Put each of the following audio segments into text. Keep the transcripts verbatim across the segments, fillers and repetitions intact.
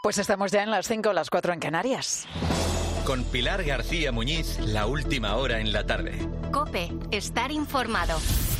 Pues estamos ya en las cinco, las cuatro en Canarias. Con Pilar García Muñiz, la última hora en la tarde. COPE, estar informado.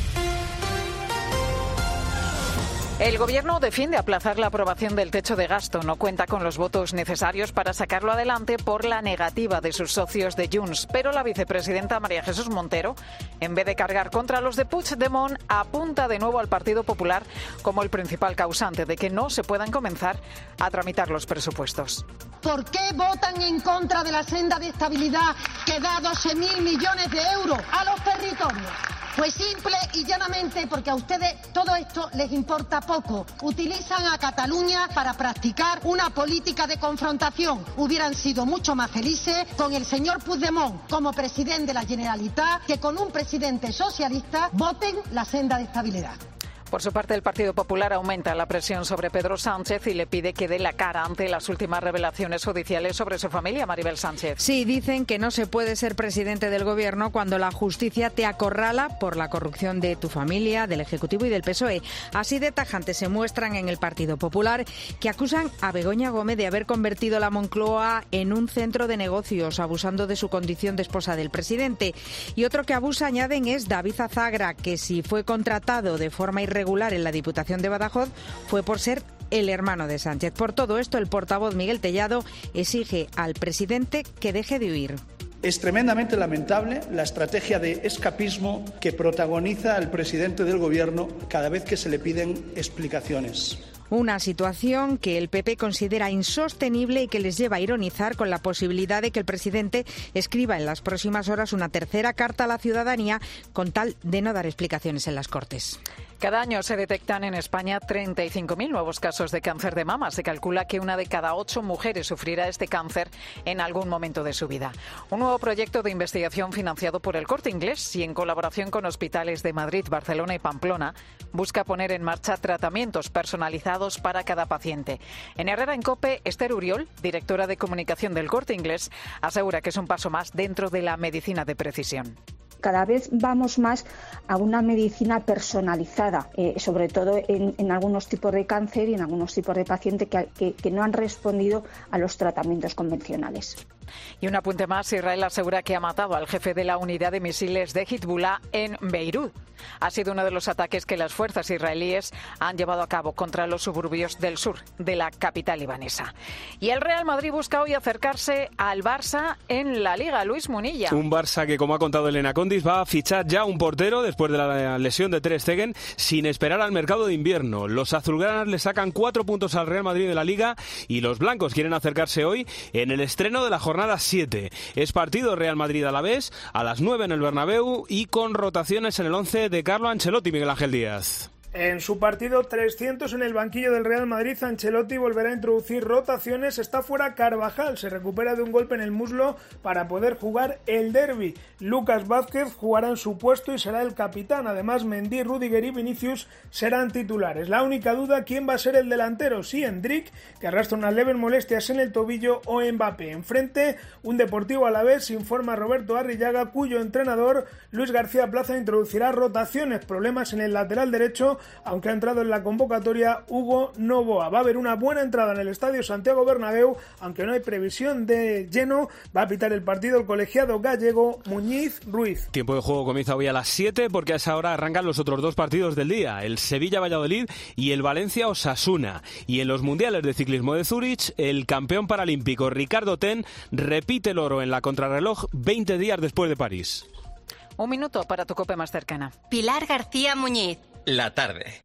El Gobierno defiende aplazar la aprobación del techo de gasto. No cuenta con los votos necesarios para sacarlo adelante por la negativa de sus socios de Junts. Pero la vicepresidenta María Jesús Montero, en vez de cargar contra los de Puigdemont, apunta de nuevo al Partido Popular como el principal causante de que no se puedan comenzar a tramitar los presupuestos. ¿Por qué votan en contra de la senda de estabilidad que da doce mil millones de euros a los territorios? Pues simple y llanamente porque a ustedes todo esto les importa poco. Utilizan a Cataluña para practicar una política de confrontación. Hubieran sido mucho más felices con el señor Puigdemont como presidente de la Generalitat que con un presidente socialista. Voten la senda de estabilidad. Por su parte, el Partido Popular aumenta la presión sobre Pedro Sánchez y le pide que dé la cara ante las últimas revelaciones judiciales sobre su familia, Maribel Sánchez. Sí, dicen que no se puede ser presidente del Gobierno cuando la justicia te acorrala por la corrupción de tu familia, del Ejecutivo y del P S O E. Así de tajantes se muestran en el Partido Popular, que acusan a Begoña Gómez de haber convertido la Moncloa en un centro de negocios, abusando de su condición de esposa del presidente. Y otro que abusa, añaden, es David Azagra, que si fue contratado de forma irregular en la Diputación de Badajoz fue por ser el hermano de Sánchez. Por todo esto, el portavoz Miguel Tellado exige al presidente que deje de huir. Es tremendamente lamentable la estrategia de escapismo que protagoniza el presidente del Gobierno cada vez que se le piden explicaciones. Una situación que el P P considera insostenible y que les lleva a ironizar con la posibilidad de que el presidente escriba en las próximas horas una tercera carta a la ciudadanía con tal de no dar explicaciones en las Cortes. Cada año se detectan en España treinta y cinco mil nuevos casos de cáncer de mama. Se calcula que una de cada ocho mujeres sufrirá este cáncer en algún momento de su vida. Un nuevo proyecto de investigación financiado por el Corte Inglés y en colaboración con hospitales de Madrid, Barcelona y Pamplona busca poner en marcha tratamientos personalizados para cada paciente. En Herrera en COPE, Esther Uriol, directora de comunicación del Corte Inglés, asegura que es un paso más dentro de la medicina de precisión. Cada vez vamos más a una medicina personalizada, eh, sobre todo en, en algunos tipos de cáncer y en algunos tipos de pacientes que, que, que no han respondido a los tratamientos convencionales. Y un apunte más, Israel asegura que ha matado al jefe de la unidad de misiles de Hezbollah en Beirut. Ha sido uno de los ataques que las fuerzas israelíes han llevado a cabo contra los suburbios del sur de la capital libanesa. Y el Real Madrid busca hoy acercarse al Barça en la Liga. Luis Munilla. Un Barça que, como ha contado Elena Condis, va a fichar ya un portero después de la lesión de Ter Stegen sin esperar al mercado de invierno. Los azulgranas le sacan cuatro puntos al Real Madrid de la Liga y los blancos quieren acercarse hoy en el estreno de la jornada siete. Es partido Real Madrid-Alavés a las nueve en el Bernabéu y con rotaciones en el once de Carlo Ancelotti. Miguel Ángel Díaz. En su partido trescientos en el banquillo del Real Madrid, Ancelotti volverá a introducir rotaciones. Está fuera Carvajal, se recupera de un golpe en el muslo para poder jugar el derbi. Lucas Vázquez jugará en su puesto y será el capitán. Además, Mendy, Rudiger y Vinicius serán titulares. La única duda, ¿quién va a ser el delantero? Si Endrick, que arrastra unas leves molestias en el tobillo, o Mbappé. Enfrente, un Deportivo Alavés, informa Roberto Arrillaga, cuyo entrenador, Luis García Plaza, introducirá rotaciones. Problemas en el lateral derecho, aunque ha entrado en la convocatoria Hugo Novoa. Va a haber una buena entrada en el Estadio Santiago Bernabéu, aunque no hay previsión de lleno. Va a pitar el partido el colegiado gallego Muñiz Ruiz. Tiempo de juego comienza hoy a las siete porque a esa hora arrancan los otros dos partidos del día, el Sevilla-Valladolid y el Valencia-Osasuna. Y en los mundiales de ciclismo de Zúrich, el campeón paralímpico Ricardo Ten repite el oro en la contrarreloj veinte días después de París. Un minuto para tu COPE más cercana. Pilar García Muñiz. La tarde.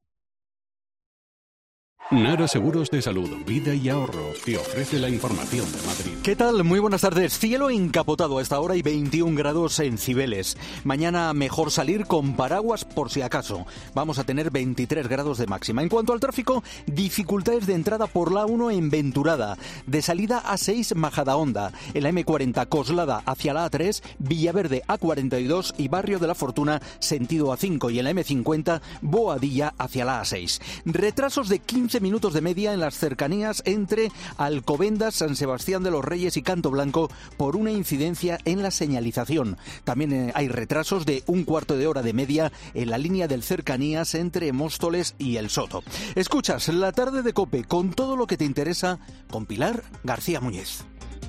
Nara Seguros de Salud, Vida y Ahorro te ofrece la información de Madrid. ¿Qué tal? Muy buenas tardes. Cielo encapotado a esta hora y veintiún grados en Cibeles. Mañana mejor salir con paraguas por si acaso. Vamos a tener veintitrés grados de máxima. En cuanto al tráfico, dificultades de entrada por la uno en Venturada. De salida A seis Majadahonda. En la eme cuarenta Coslada hacia la A tres, Villaverde A cuarenta y dos y Barrio de la Fortuna sentido A cinco. Y en la eme cincuenta Boadilla hacia la A seis. Retrasos de quince quince minutos de media en las cercanías entre Alcobendas, San Sebastián de los Reyes y Canto Blanco por una incidencia en la señalización. También eh, hay retrasos de un cuarto de hora de media en la línea del cercanías entre Móstoles y El Soto. Escuchas La Tarde de COPE con todo lo que te interesa con Pilar García Muñiz.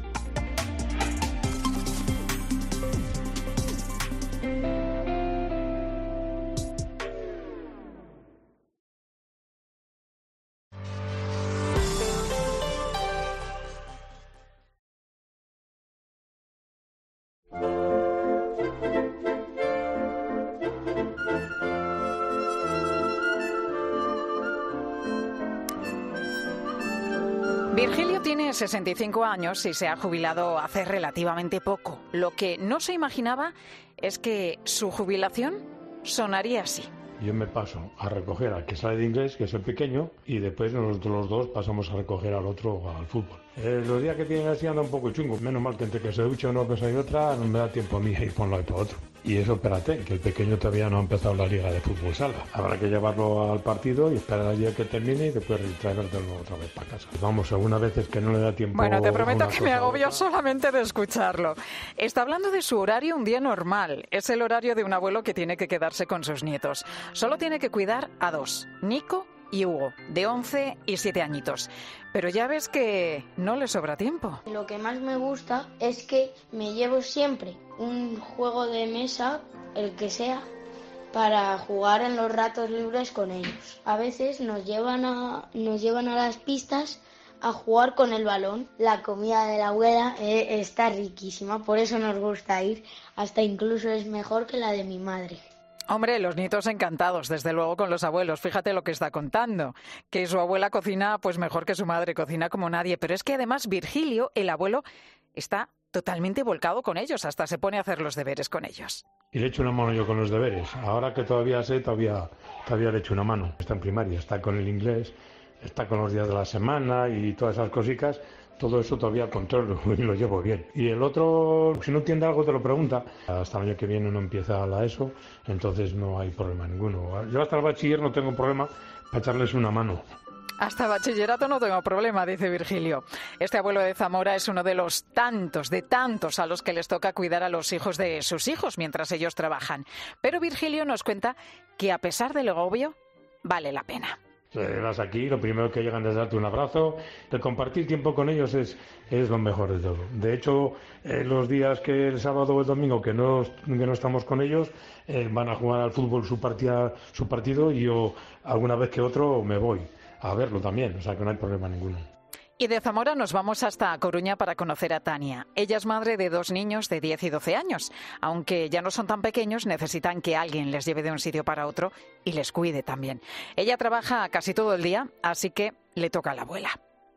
Virgilio tiene sesenta y cinco años y se ha jubilado hace relativamente poco. Lo que no se imaginaba es que su jubilación sonaría así. Yo me paso a recoger al que sale de inglés, que es el pequeño, y después nosotros los dos pasamos a recoger al otro al fútbol. Eh, los días que tienen así anda un poco chungo. Menos mal que entre que se ducha una cosa y otra no me da tiempo a mí a ir por un lado y por otro. Y eso, espérate, que el pequeño todavía no ha empezado la liga de fútbol sala. Habrá que llevarlo al partido y esperar al día que termine y después traértelo otra vez para casa. Vamos, algunas veces que no le da tiempo. Bueno, te prometo que me agobio solamente de escucharlo. Está hablando de su horario un día normal. Es el horario de un abuelo que tiene que quedarse con sus nietos. Solo tiene que cuidar a dos, Nico y Hugo, de once y siete añitos. Pero ya ves que no le sobra tiempo. Lo que más me gusta es que me llevo siempre un juego de mesa, el que sea, para jugar en los ratos libres con ellos. A veces nos llevan a, nos llevan a las pistas a jugar con el balón. La comida de la abuela eh, está riquísima, por eso nos gusta ir, hasta incluso es mejor que la de mi madre. Hombre, los nietos encantados, desde luego, con los abuelos. Fíjate lo que está contando, que su abuela cocina pues mejor que su madre, cocina como nadie. Pero es que además Virgilio, el abuelo, está totalmente volcado con ellos, hasta se pone a hacer los deberes con ellos. Y le echo una mano yo con los deberes. Ahora que todavía sé, todavía, todavía le echo una mano. Está en primaria, está con el inglés, está con los días de la semana y todas esas cositas. Todo eso todavía controlo y lo llevo bien. Y el otro, si no entiende algo, te lo pregunta. Hasta el año que viene no empieza la ESO, entonces no hay problema ninguno. Yo hasta el bachiller no tengo problema para echarles una mano. Hasta bachillerato no tengo problema, dice Virgilio. Este abuelo de Zamora es uno de los tantos, de tantos a los que les toca cuidar a los hijos de sus hijos mientras ellos trabajan. Pero Virgilio nos cuenta que a pesar del agobio, vale la pena. Llegas aquí, lo primero que llegan es darte un abrazo. El compartir tiempo con ellos es, es lo mejor de todo. De hecho, eh, los días que el sábado o el domingo que no, que no estamos con ellos, eh, van a jugar al fútbol su, partida, su partido y yo alguna vez que otro me voy a verlo también, o sea que no hay problema ninguno. Y de Zamora nos vamos hasta Coruña para conocer a Tania. Ella es madre de dos niños de diez y doce años. Aunque ya no son tan pequeños, necesitan que alguien les lleve de un sitio para otro y les cuide también. Ella trabaja casi todo el día, así que le toca a la abuela.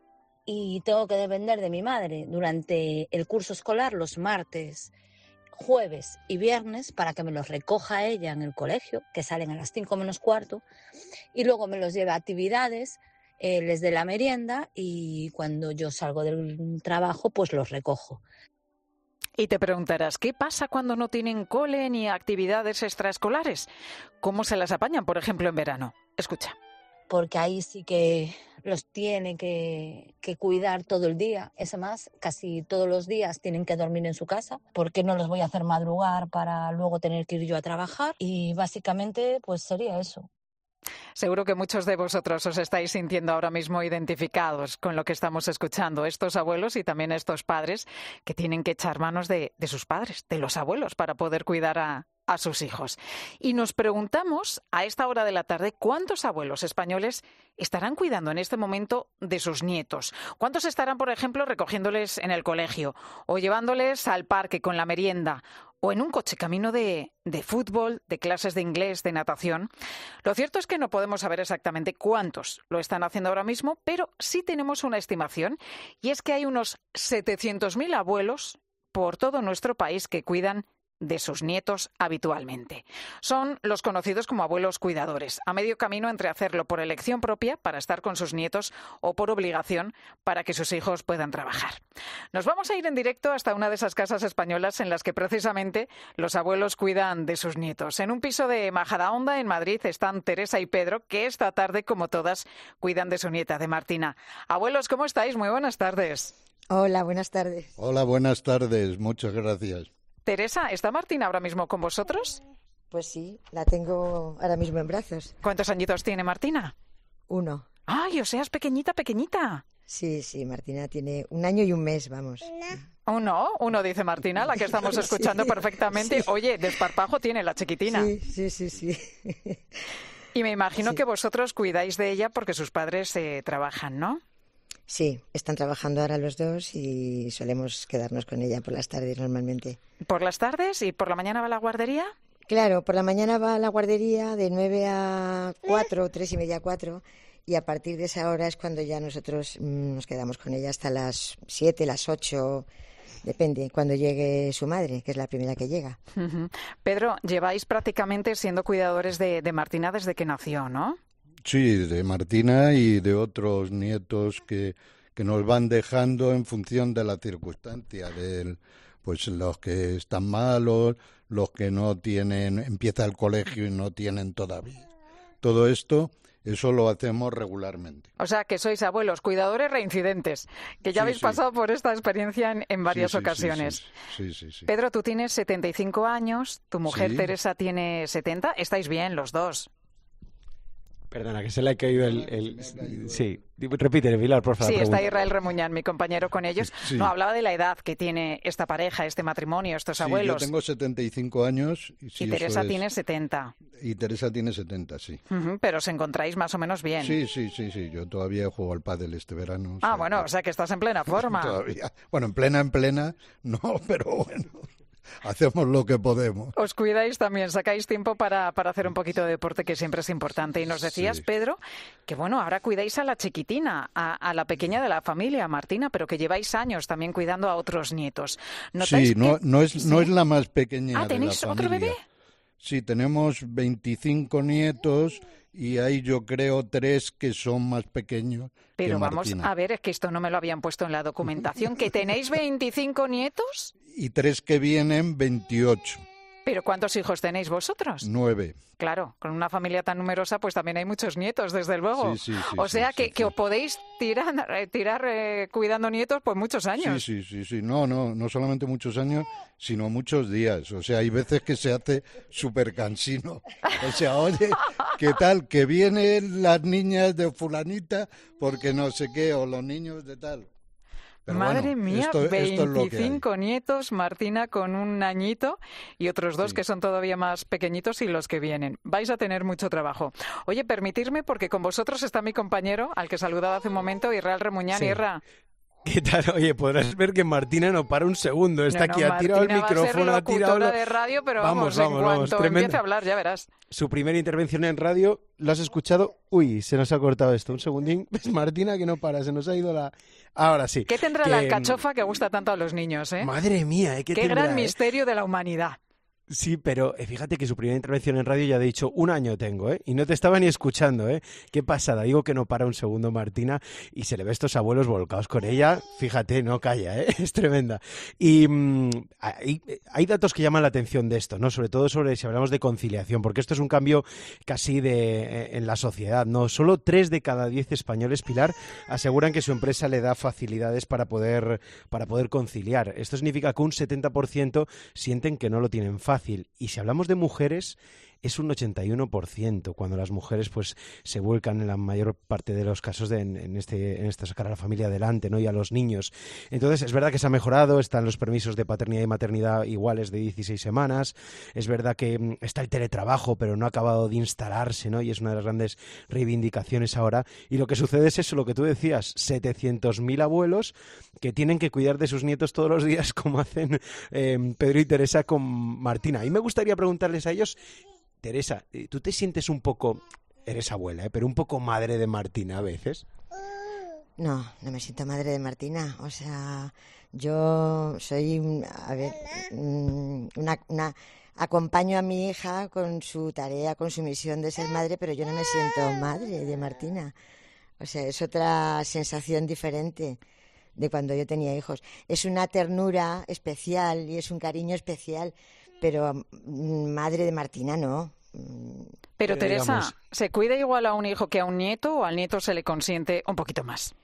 Y tengo que depender de mi madre durante el curso escolar, los martes, jueves y viernes, para que me los recoja ella en el colegio, que salen a las cinco menos cuarto, y luego me los lleve a actividades, Eh, les dé la merienda y cuando yo salgo del trabajo pues los recojo. Y te preguntarás, ¿qué pasa cuando no tienen cole ni actividades extraescolares? ¿Cómo se las apañan, por ejemplo, en verano? Escucha. Porque ahí sí que los tiene que, que cuidar todo el día. Es más, casi todos los días tienen que dormir en su casa porque no los voy a hacer madrugar para luego tener que ir yo a trabajar. Y básicamente pues sería eso. Seguro que muchos de vosotros os estáis sintiendo ahora mismo identificados con lo que estamos escuchando, estos abuelos y también estos padres que tienen que echar manos de, de sus padres, de los abuelos, para poder cuidar a, a sus hijos. Y nos preguntamos a esta hora de la tarde cuántos abuelos españoles estarán cuidando en este momento de sus nietos. ¿Cuántos estarán, por ejemplo, recogiéndoles en el colegio o llevándoles al parque con la merienda o en un coche camino de, de fútbol, de clases de inglés, de natación? Lo cierto es que no podemos saber exactamente cuántos lo están haciendo ahora mismo, pero sí tenemos una estimación, y es que hay unos setecientos mil abuelos por todo nuestro país que cuidan de sus nietos habitualmente. Son los conocidos como abuelos cuidadores, a medio camino entre hacerlo por elección propia para estar con sus nietos o por obligación para que sus hijos puedan trabajar. Nos vamos a ir en directo hasta una de esas casas españolas en las que precisamente los abuelos cuidan de sus nietos. En un piso de Majadahonda, en Madrid, están Teresa y Pedro, que esta tarde, como todas, cuidan de su nieta, de Martina. Abuelos, ¿cómo estáis? Muy buenas tardes. Hola, buenas tardes. Hola, buenas tardes. Muchas gracias. Teresa, ¿está Martina ahora mismo con vosotros? Pues sí, la tengo ahora mismo en brazos. ¿Cuántos añitos tiene Martina? Uno. ¡Ay, o sea, es pequeñita, pequeñita! Sí, sí, Martina tiene un año y un mes, vamos. Uno, uno dice Martina, la que estamos escuchando sí, perfectamente. Sí. Oye, desparpajo tiene la chiquitina. Sí, sí, sí, sí. Y me imagino sí. que vosotros cuidáis de ella porque sus padres eh, trabajan, ¿no? Sí, están trabajando ahora los dos y solemos quedarnos con ella por las tardes normalmente. ¿Por las tardes y por la mañana va a la guardería? Claro, por la mañana va a la guardería de nueve a cuatro, tres y media a cuatro, y a partir de esa hora es cuando ya nosotros mmm, nos quedamos con ella hasta las siete, las ocho, depende, cuando llegue su madre, que es la primera que llega. Uh-huh. Pedro, lleváis prácticamente siendo cuidadores de, de Martina desde que nació, ¿no? Sí, de Martina y de otros nietos que, que nos van dejando en función de la circunstancia, de pues los que están malos, los que no tienen, empieza el colegio y no tienen todavía. Todo esto, eso lo hacemos regularmente. O sea, que sois abuelos, cuidadores reincidentes, que ya sí, habéis sí. pasado por esta experiencia en, en varias sí, sí, ocasiones. Sí sí, sí, sí. Pedro, tú tienes setenta y cinco años, tu mujer sí. Teresa tiene setenta, estáis bien los dos. Perdona, que se le ha caído el... el... Sí, repite, Pilar, por favor. Sí, está Israel Remuñán, mi compañero con ellos. Sí. No, hablaba de la edad que tiene esta pareja, este matrimonio, estos sí, abuelos. Yo tengo setenta y cinco años. Y, sí, y Teresa es... tiene setenta. Y Teresa tiene setenta, sí. Uh-huh, pero os encontráis más o menos bien. Sí, sí, sí, sí. Yo todavía juego al pádel este verano. Ah, o sea, bueno, que... o sea que estás en plena forma. Todavía. Bueno, en plena, en plena, no, pero bueno. Hacemos lo que podemos. Os cuidáis también, sacáis tiempo para, para hacer un poquito de deporte, que siempre es importante. Y nos decías, sí. Pedro, que bueno, ahora cuidáis a la chiquitina, a, a la pequeña de la familia, a Martina, pero que lleváis años también cuidando a otros nietos. Sí, no, que... no, es, ¿Sí? no es la más pequeña ah, de la familia. ¿tenéis otro bebé? Sí, tenemos veinticinco nietos y hay yo creo tres que son más pequeños. Pero que vamos Martina. a ver, es que esto no me lo habían puesto en la documentación, ¿que tenéis veinticinco nietos? Y tres que vienen, veintiocho. ¿Pero cuántos hijos tenéis vosotros? Nueve. Claro, con una familia tan numerosa, pues también hay muchos nietos, desde luego. Sí, sí, sí, o sea sí, que, sí, que sí. os podéis tirar, eh, tirar eh, cuidando nietos por muchos años. Sí, sí, sí, sí. No, no, no solamente muchos años, sino muchos días. O sea, hay veces que se hace súper cansino. O sea, oye, ¿qué tal? Que vienen las niñas de fulanita porque no sé qué, o los niños de tal. Pero Madre bueno, mía, esto, esto veinticinco es lo nietos, Martina con un añito y otros dos sí. que son todavía más pequeñitos y los que vienen. Vais a tener mucho trabajo. Oye, permitirme, porque con vosotros está mi compañero, al que saludaba hace un momento, Israel Remuñán. Sí. Irra. ¿Qué tal? Oye, podrás ver que Martina no para un segundo. Está no, no, aquí, ha tirado el micrófono, ha tirado... Lo... de radio, pero vamos, vamos, vamos en vamos, cuanto empiece a hablar, ya verás. Su primera intervención en radio, ¿lo has escuchado? Uy, se nos ha cortado esto. Un segundín. ¿Ves, Martina, que no para? Se nos ha ido la... Ahora sí. ¿Qué tendrá que... la alcachofa que gusta tanto a los niños, eh? Madre mía, ¿eh? ¿Qué, ¿Qué tendrá, gran eh? misterio de la humanidad? Sí, pero eh, fíjate que su primera intervención en radio ya ha dicho un año tengo, ¿eh? Y no te estaba ni escuchando, ¿eh? Qué pasada. Digo que no para un segundo Martina y se le ve a estos abuelos volcados con ella. Fíjate, no calla, ¿eh? Es tremenda. Y mmm, hay, hay datos que llaman la atención de esto, ¿no? Sobre todo sobre si hablamos de conciliación, porque esto es un cambio casi de eh, en la sociedad, ¿no? Solo tres de cada diez españoles, Pilar, aseguran que su empresa le da facilidades para poder, para poder conciliar. Esto significa que un setenta por ciento sienten que no lo tienen fácil. Fácil. Y si hablamos de mujeres, es un ochenta y uno por ciento cuando las mujeres pues se vuelcan en la mayor parte de los casos de, en, en este en este sacar a la familia adelante, ¿no? Y a los niños. Entonces es verdad que se ha mejorado, están los permisos de paternidad y maternidad iguales de dieciséis semanas, es verdad que está el teletrabajo, pero no ha acabado de instalarse, ¿no? Y es una de las grandes reivindicaciones ahora. Y lo que sucede es eso, lo que tú decías, setecientos mil abuelos que tienen que cuidar de sus nietos todos los días, como hacen eh, Pedro y Teresa con Martina. Y me gustaría preguntarles a ellos, Teresa, ¿tú te sientes un poco, eres abuela, ¿eh? pero un poco madre de Martina a veces? No, no me siento madre de Martina. O sea, yo soy, a ver, una, una acompaño a mi hija con su tarea, con su misión de ser madre, pero yo no me siento madre de Martina. O sea, es otra sensación diferente de cuando yo tenía hijos. Es una ternura especial y es un cariño especial, pero madre de Martina no. Pero, Pero Teresa, digamos... ¿se cuida igual a un hijo que a un nieto o al nieto se le consiente un poquito más?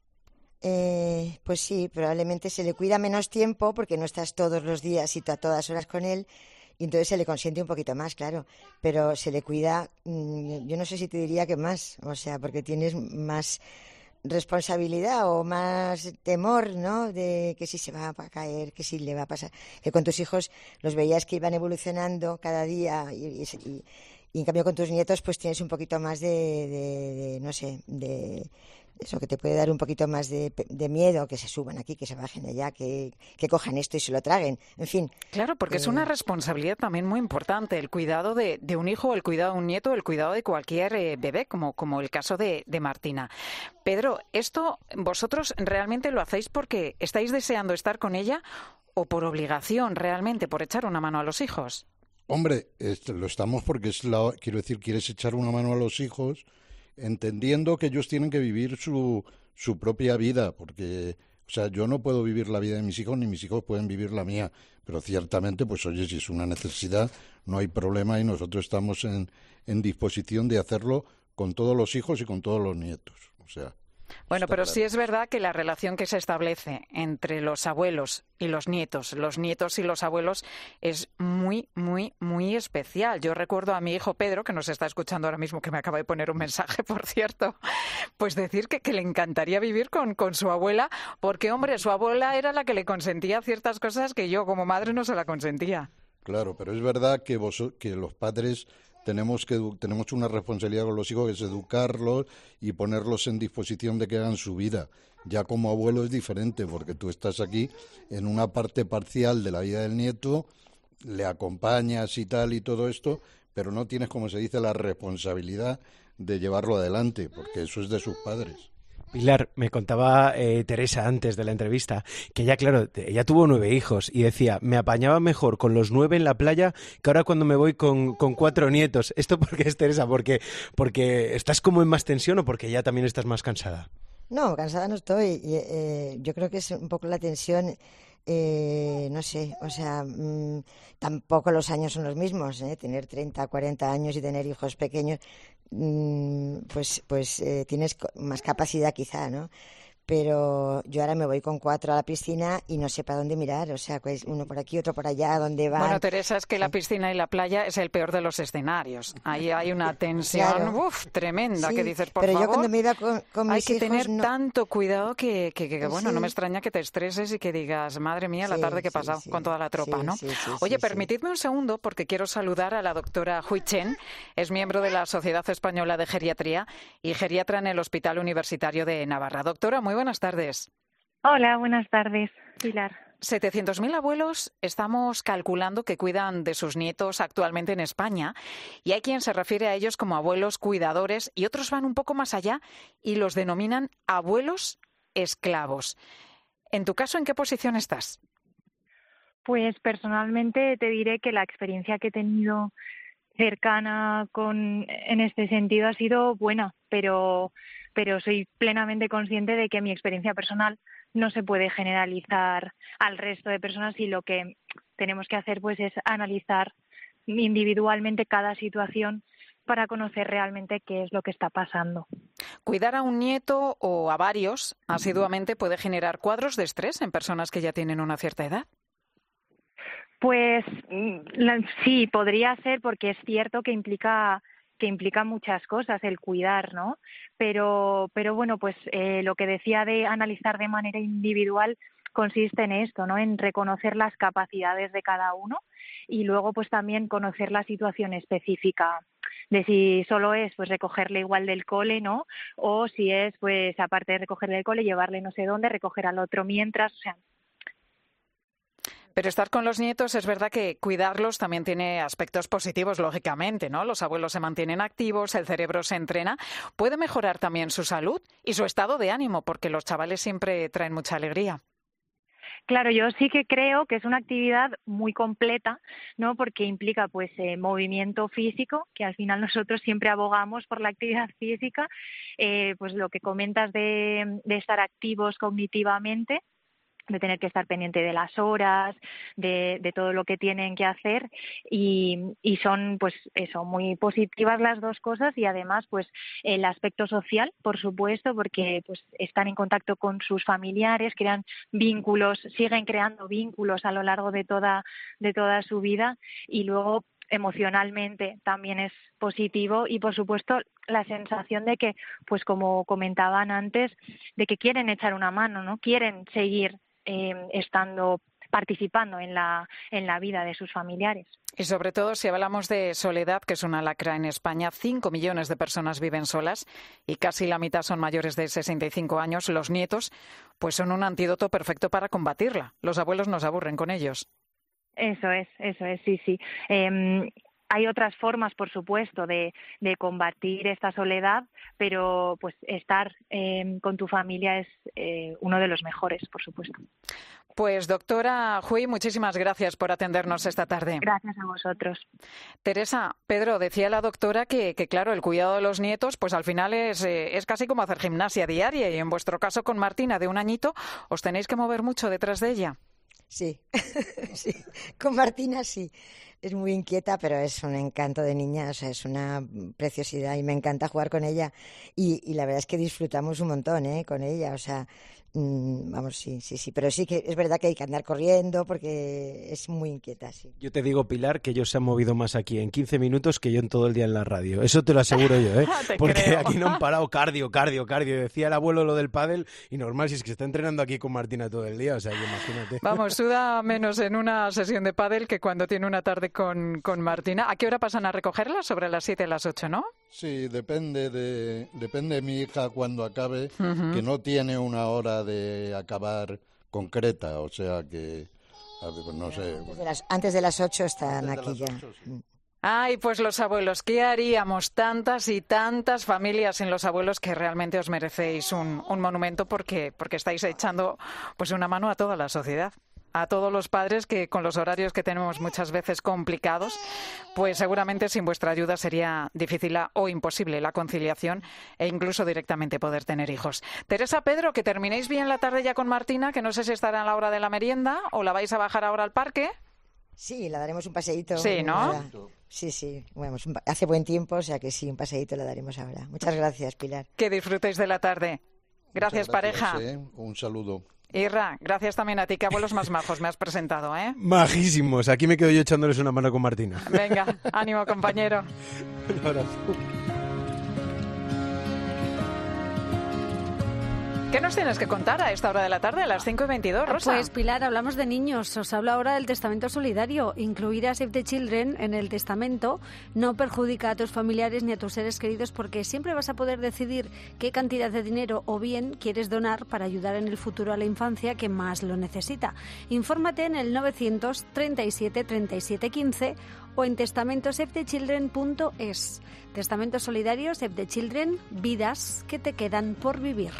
Eh, pues sí, probablemente se le cuida menos tiempo porque no estás todos los días y a todas horas con él y entonces se le consiente un poquito más, claro, pero se le cuida, mmm, yo no sé si te diría que más, o sea, porque tienes más responsabilidad o más temor, ¿no? De que si se va a caer, que si le va a pasar, que con tus hijos los veías que iban evolucionando cada día y, y, y en cambio con tus nietos pues tienes un poquito más de, de, de no sé, de eso que te puede dar un poquito más de, de miedo, que se suban aquí, que se bajen allá, que, que cojan esto y se lo traguen, en fin. Claro, porque eh... es una responsabilidad también muy importante, el cuidado de, de un hijo, el cuidado de un nieto, el cuidado de cualquier eh, bebé, como, como el caso de, de Martina. Pedro, ¿esto vosotros realmente lo hacéis porque estáis deseando estar con ella o por obligación realmente, por echar una mano a los hijos? Hombre, este, lo estamos porque es la, quiero decir, quieres echar una mano a los hijos entendiendo que ellos tienen que vivir su, su propia vida, porque, o sea, yo no puedo vivir la vida de mis hijos, ni mis hijos pueden vivir la mía, pero ciertamente, pues oye, si es una necesidad, no hay problema y nosotros estamos en, en disposición de hacerlo con todos los hijos y con todos los nietos, o sea... Bueno, pero sí es verdad que la relación que se establece entre los abuelos y los nietos, los nietos y los abuelos, es muy, muy, muy especial. Yo recuerdo a mi hijo Pedro, que nos está escuchando ahora mismo, que me acaba de poner un mensaje, por cierto, pues decir que, que le encantaría vivir con, con su abuela, porque, hombre, su abuela era la que le consentía ciertas cosas que yo como madre no se la consentía. Claro, pero es verdad que, vos, que los padres... Tenemos que tenemos una responsabilidad con los hijos, que es educarlos y ponerlos en disposición de que hagan su vida. Ya como abuelo es diferente, porque tú estás aquí en una parte parcial de la vida del nieto, le acompañas y tal y todo esto, pero no tienes, como se dice, la responsabilidad de llevarlo adelante, porque eso es de sus padres. Pilar, me contaba eh, Teresa antes de la entrevista que ella, claro, ella tuvo nueve hijos y decía, me apañaba mejor con los nueve en la playa que ahora cuando me voy con, con cuatro nietos. ¿Esto por qué es, Teresa? ¿Porque, porque estás como en más tensión o porque ya también estás más cansada? No, cansada no estoy. Eh, yo creo que es un poco la tensión... Eh, no sé, o sea, mmm, tampoco los años son los mismos, ¿eh? Tener treinta, cuarenta años y tener hijos pequeños, mmm, pues, pues eh, tienes más capacidad quizá, ¿no? Pero yo ahora me voy con cuatro a la piscina y no sé para dónde mirar, o sea, pues uno por aquí, otro por allá, ¿dónde va? Bueno, Teresa, es que la piscina y la playa es el peor de los escenarios. Ahí hay una tensión, claro. uf, tremenda, sí, que dices, por pero favor, yo cuando me iba con, con mis hay que hijos, tener no... tanto cuidado que, que, que, que bueno, sí. no me extraña que te estreses y que digas, madre mía, la sí, tarde que he sí, pasado sí, con toda la tropa, sí, ¿no? Sí, sí, Oye, sí, permitidme sí. un segundo porque quiero saludar a la doctora Hui Chen, es miembro de la Sociedad Española de Geriatría y geriatra en el Hospital Universitario de Navarra. Doctora, muy buenas tardes. Hola, buenas tardes, Pilar. setecientos mil abuelos estamos calculando que cuidan de sus nietos actualmente en España y hay quien se refiere a ellos como abuelos cuidadores y otros van un poco más allá y los denominan abuelos esclavos. En tu caso, ¿en qué posición estás? Pues personalmente te diré que la experiencia que he tenido cercana con en este sentido ha sido buena, pero, pero soy plenamente consciente de que mi experiencia personal no se puede generalizar al resto de personas y lo que tenemos que hacer pues es analizar individualmente cada situación para conocer realmente qué es lo que está pasando. Cuidar a un nieto o a varios asiduamente puede generar cuadros de estrés en personas que ya tienen una cierta edad. Pues sí, podría ser porque es cierto que implica que implica muchas cosas el cuidar, ¿no? Pero, pero bueno, pues eh, lo que decía de analizar de manera individual consiste en esto, ¿no? En reconocer las capacidades de cada uno y luego pues también conocer la situación específica de si solo es pues recogerle igual del cole, ¿no? O si es pues aparte de recogerle del cole llevarle no sé dónde, recoger al otro mientras, o sea. Pero estar con los nietos, es verdad que cuidarlos también tiene aspectos positivos, lógicamente, ¿no? Los abuelos se mantienen activos, el cerebro se entrena. Puede mejorar también su salud y su estado de ánimo, porque los chavales siempre traen mucha alegría. Claro, yo sí que creo que es una actividad muy completa, ¿no? Porque implica pues eh, movimiento físico, que al final nosotros siempre abogamos por la actividad física, eh, pues lo que comentas de, de estar activos cognitivamente, de tener que estar pendiente de las horas, de, de todo lo que tienen que hacer y, y son pues eso, muy positivas las dos cosas y además pues el aspecto social, por supuesto, porque pues están en contacto con sus familiares, crean vínculos, siguen creando vínculos a lo largo de toda, de toda su vida y luego emocionalmente también es positivo y por supuesto la sensación de que, pues como comentaban antes, de que quieren echar una mano, ¿no? Quieren seguir Eh, estando participando en la en la vida de sus familiares. Y sobre todo si hablamos de soledad, que es una lacra en España, cinco millones de personas viven solas y casi la mitad son mayores de sesenta y cinco años. Los nietos pues son un antídoto perfecto para combatirla. Los abuelos nos aburren con ellos. Eso es, eso es, sí, sí. Eh, Hay otras formas, por supuesto, de, de combatir esta soledad, pero pues estar eh, con tu familia es eh, uno de los mejores, por supuesto. Pues doctora Hui, muchísimas gracias por atendernos esta tarde. Gracias a vosotros. Teresa, Pedro, decía la doctora que, que claro, el cuidado de los nietos, pues al final es, eh, es casi como hacer gimnasia diaria y en vuestro caso con Martina, de un añito, os tenéis que mover mucho detrás de ella. Sí, sí, con Martina sí. Es muy inquieta, pero es un encanto de niña, o sea, es una preciosidad y me encanta jugar con ella. Y, y la verdad es que disfrutamos un montón, ¿eh? Con ella, o sea, mmm, vamos, sí, sí, sí. Pero sí que es verdad que hay que andar corriendo porque es muy inquieta, sí. Yo te digo, Pilar, que ellos se han movido más aquí en quince minutos que yo en todo el día en la radio. Eso te lo aseguro yo, ¿eh? Porque creo. Aquí no han parado cardio, cardio, cardio. Decía el abuelo lo del pádel y normal, si es que se está entrenando aquí con Martina todo el día, o sea, que imagínate. Vamos, suda menos en una sesión de pádel que cuando tiene una tarde con, con Martina. ¿A qué hora pasan a recogerla? Sobre las siete, las ocho, ¿no? Sí, depende de depende de mi hija cuando acabe, Uh-huh. que no tiene una hora de acabar concreta, o sea que, a ver, pues no sé. Antes de las, antes de las ocho están Antes de aquí las ya. ocho, sí. Ay, pues los abuelos, ¿qué haríamos? Tantas y tantas familias sin los abuelos que realmente os merecéis un, un monumento porque, porque estáis echando pues una mano a toda la sociedad. A todos los padres que con los horarios que tenemos muchas veces complicados, pues seguramente sin vuestra ayuda sería difícil o imposible la conciliación e incluso directamente poder tener hijos. Teresa, Pedro, que terminéis bien la tarde ya con Martina, que no sé si estará a la hora de la merienda o la vais a bajar ahora al parque. Sí, la daremos un paseíto. Sí, ¿no? Nada. Sí, sí. Bueno, hace buen tiempo, o sea que sí, un paseíto la daremos ahora. Muchas gracias, Pilar. Que disfrutéis de la tarde. Gracias, Gracias, pareja. ¿eh? Un saludo. Irra, gracias también a ti, que abuelos más majos me has presentado, ¿eh? Majísimos. Aquí me quedo yo echándoles una mano con Martina. Venga, ánimo, compañero. Un abrazo. ¿Qué nos tienes que contar a esta hora de la tarde, a las cinco y veintidós, Rosa? Pues, Pilar, hablamos de niños. Os hablo ahora del testamento solidario. Incluir a Save the Children en el testamento no perjudica a tus familiares ni a tus seres queridos porque siempre vas a poder decidir qué cantidad de dinero o bien quieres donar para ayudar en el futuro a la infancia que más lo necesita. Infórmate en el novecientos treinta y siete treinta y siete quince o en testamento save the children punto es. Testamento solidario Save the Children, vidas que te quedan por vivir.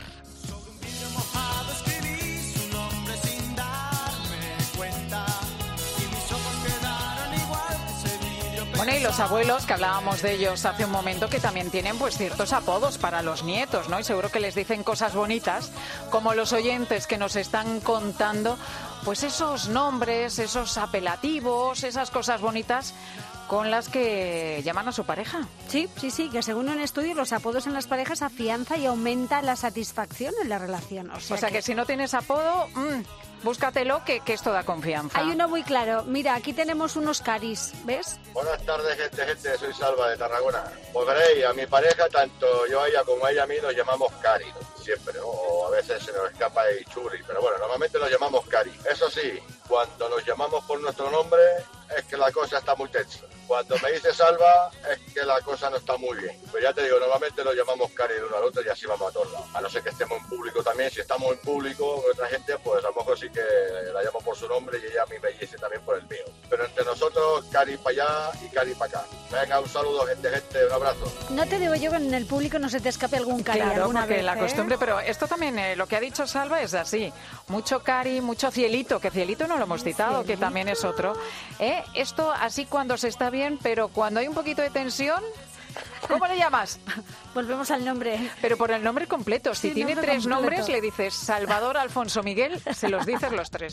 Bueno, y los abuelos, que hablábamos de ellos hace un momento, que también tienen pues ciertos apodos para los nietos, ¿no? Y seguro que les dicen cosas bonitas, como los oyentes que nos están contando, pues esos nombres, esos apelativos, esas cosas bonitas con las que llaman a su pareja. Sí, sí, sí, que según un estudio los apodos en las parejas afianza y aumenta la satisfacción en la relación. O sea, o sea que... que si no tienes apodo, mmm, búscatelo, que, que esto da confianza. Hay uno muy claro. Mira, aquí tenemos unos caris, ¿ves? Buenas tardes, gente, gente. Soy Salva de Tarragona. Pues veréis, a mi pareja, tanto yo a ella como a ella a mí, nos llamamos Cari, siempre, ¿no? O a veces se nos escapa y Churi, pero bueno, normalmente nos llamamos Cari. Eso sí, cuando nos llamamos por nuestro nombre, es que la cosa está muy tensa. Cuando me dice Salva, es que la cosa no está muy bien. Pues ya te digo, normalmente nos llamamos Cari de uno al otro y así vamos a todos lados. A no ser que estemos en público también. Si estamos en público con otra gente, pues a lo mejor sí que la llamo por su su nombre y ella me embellece también por el mío. Pero entre nosotros, Cari para allá y Cari para acá. Venga, un saludo, gente, gente, un abrazo. No te digo yo que en el público no se te escape algún Cari Claro, alguna porque vez, la ¿eh? costumbre, pero esto también, eh, lo que ha dicho Salva es así. Mucho Cari, mucho Cielito, que Cielito no lo hemos citado, que también es otro. ¿Eh? Esto así cuando se está bien, pero cuando hay un poquito de tensión... ¿Cómo le llamas? Volvemos al nombre. Pero por el nombre completo. Si Sí, tiene nombre tres completo. nombres, le dices Salvador, Alfonso, Miguel, se los dices los tres.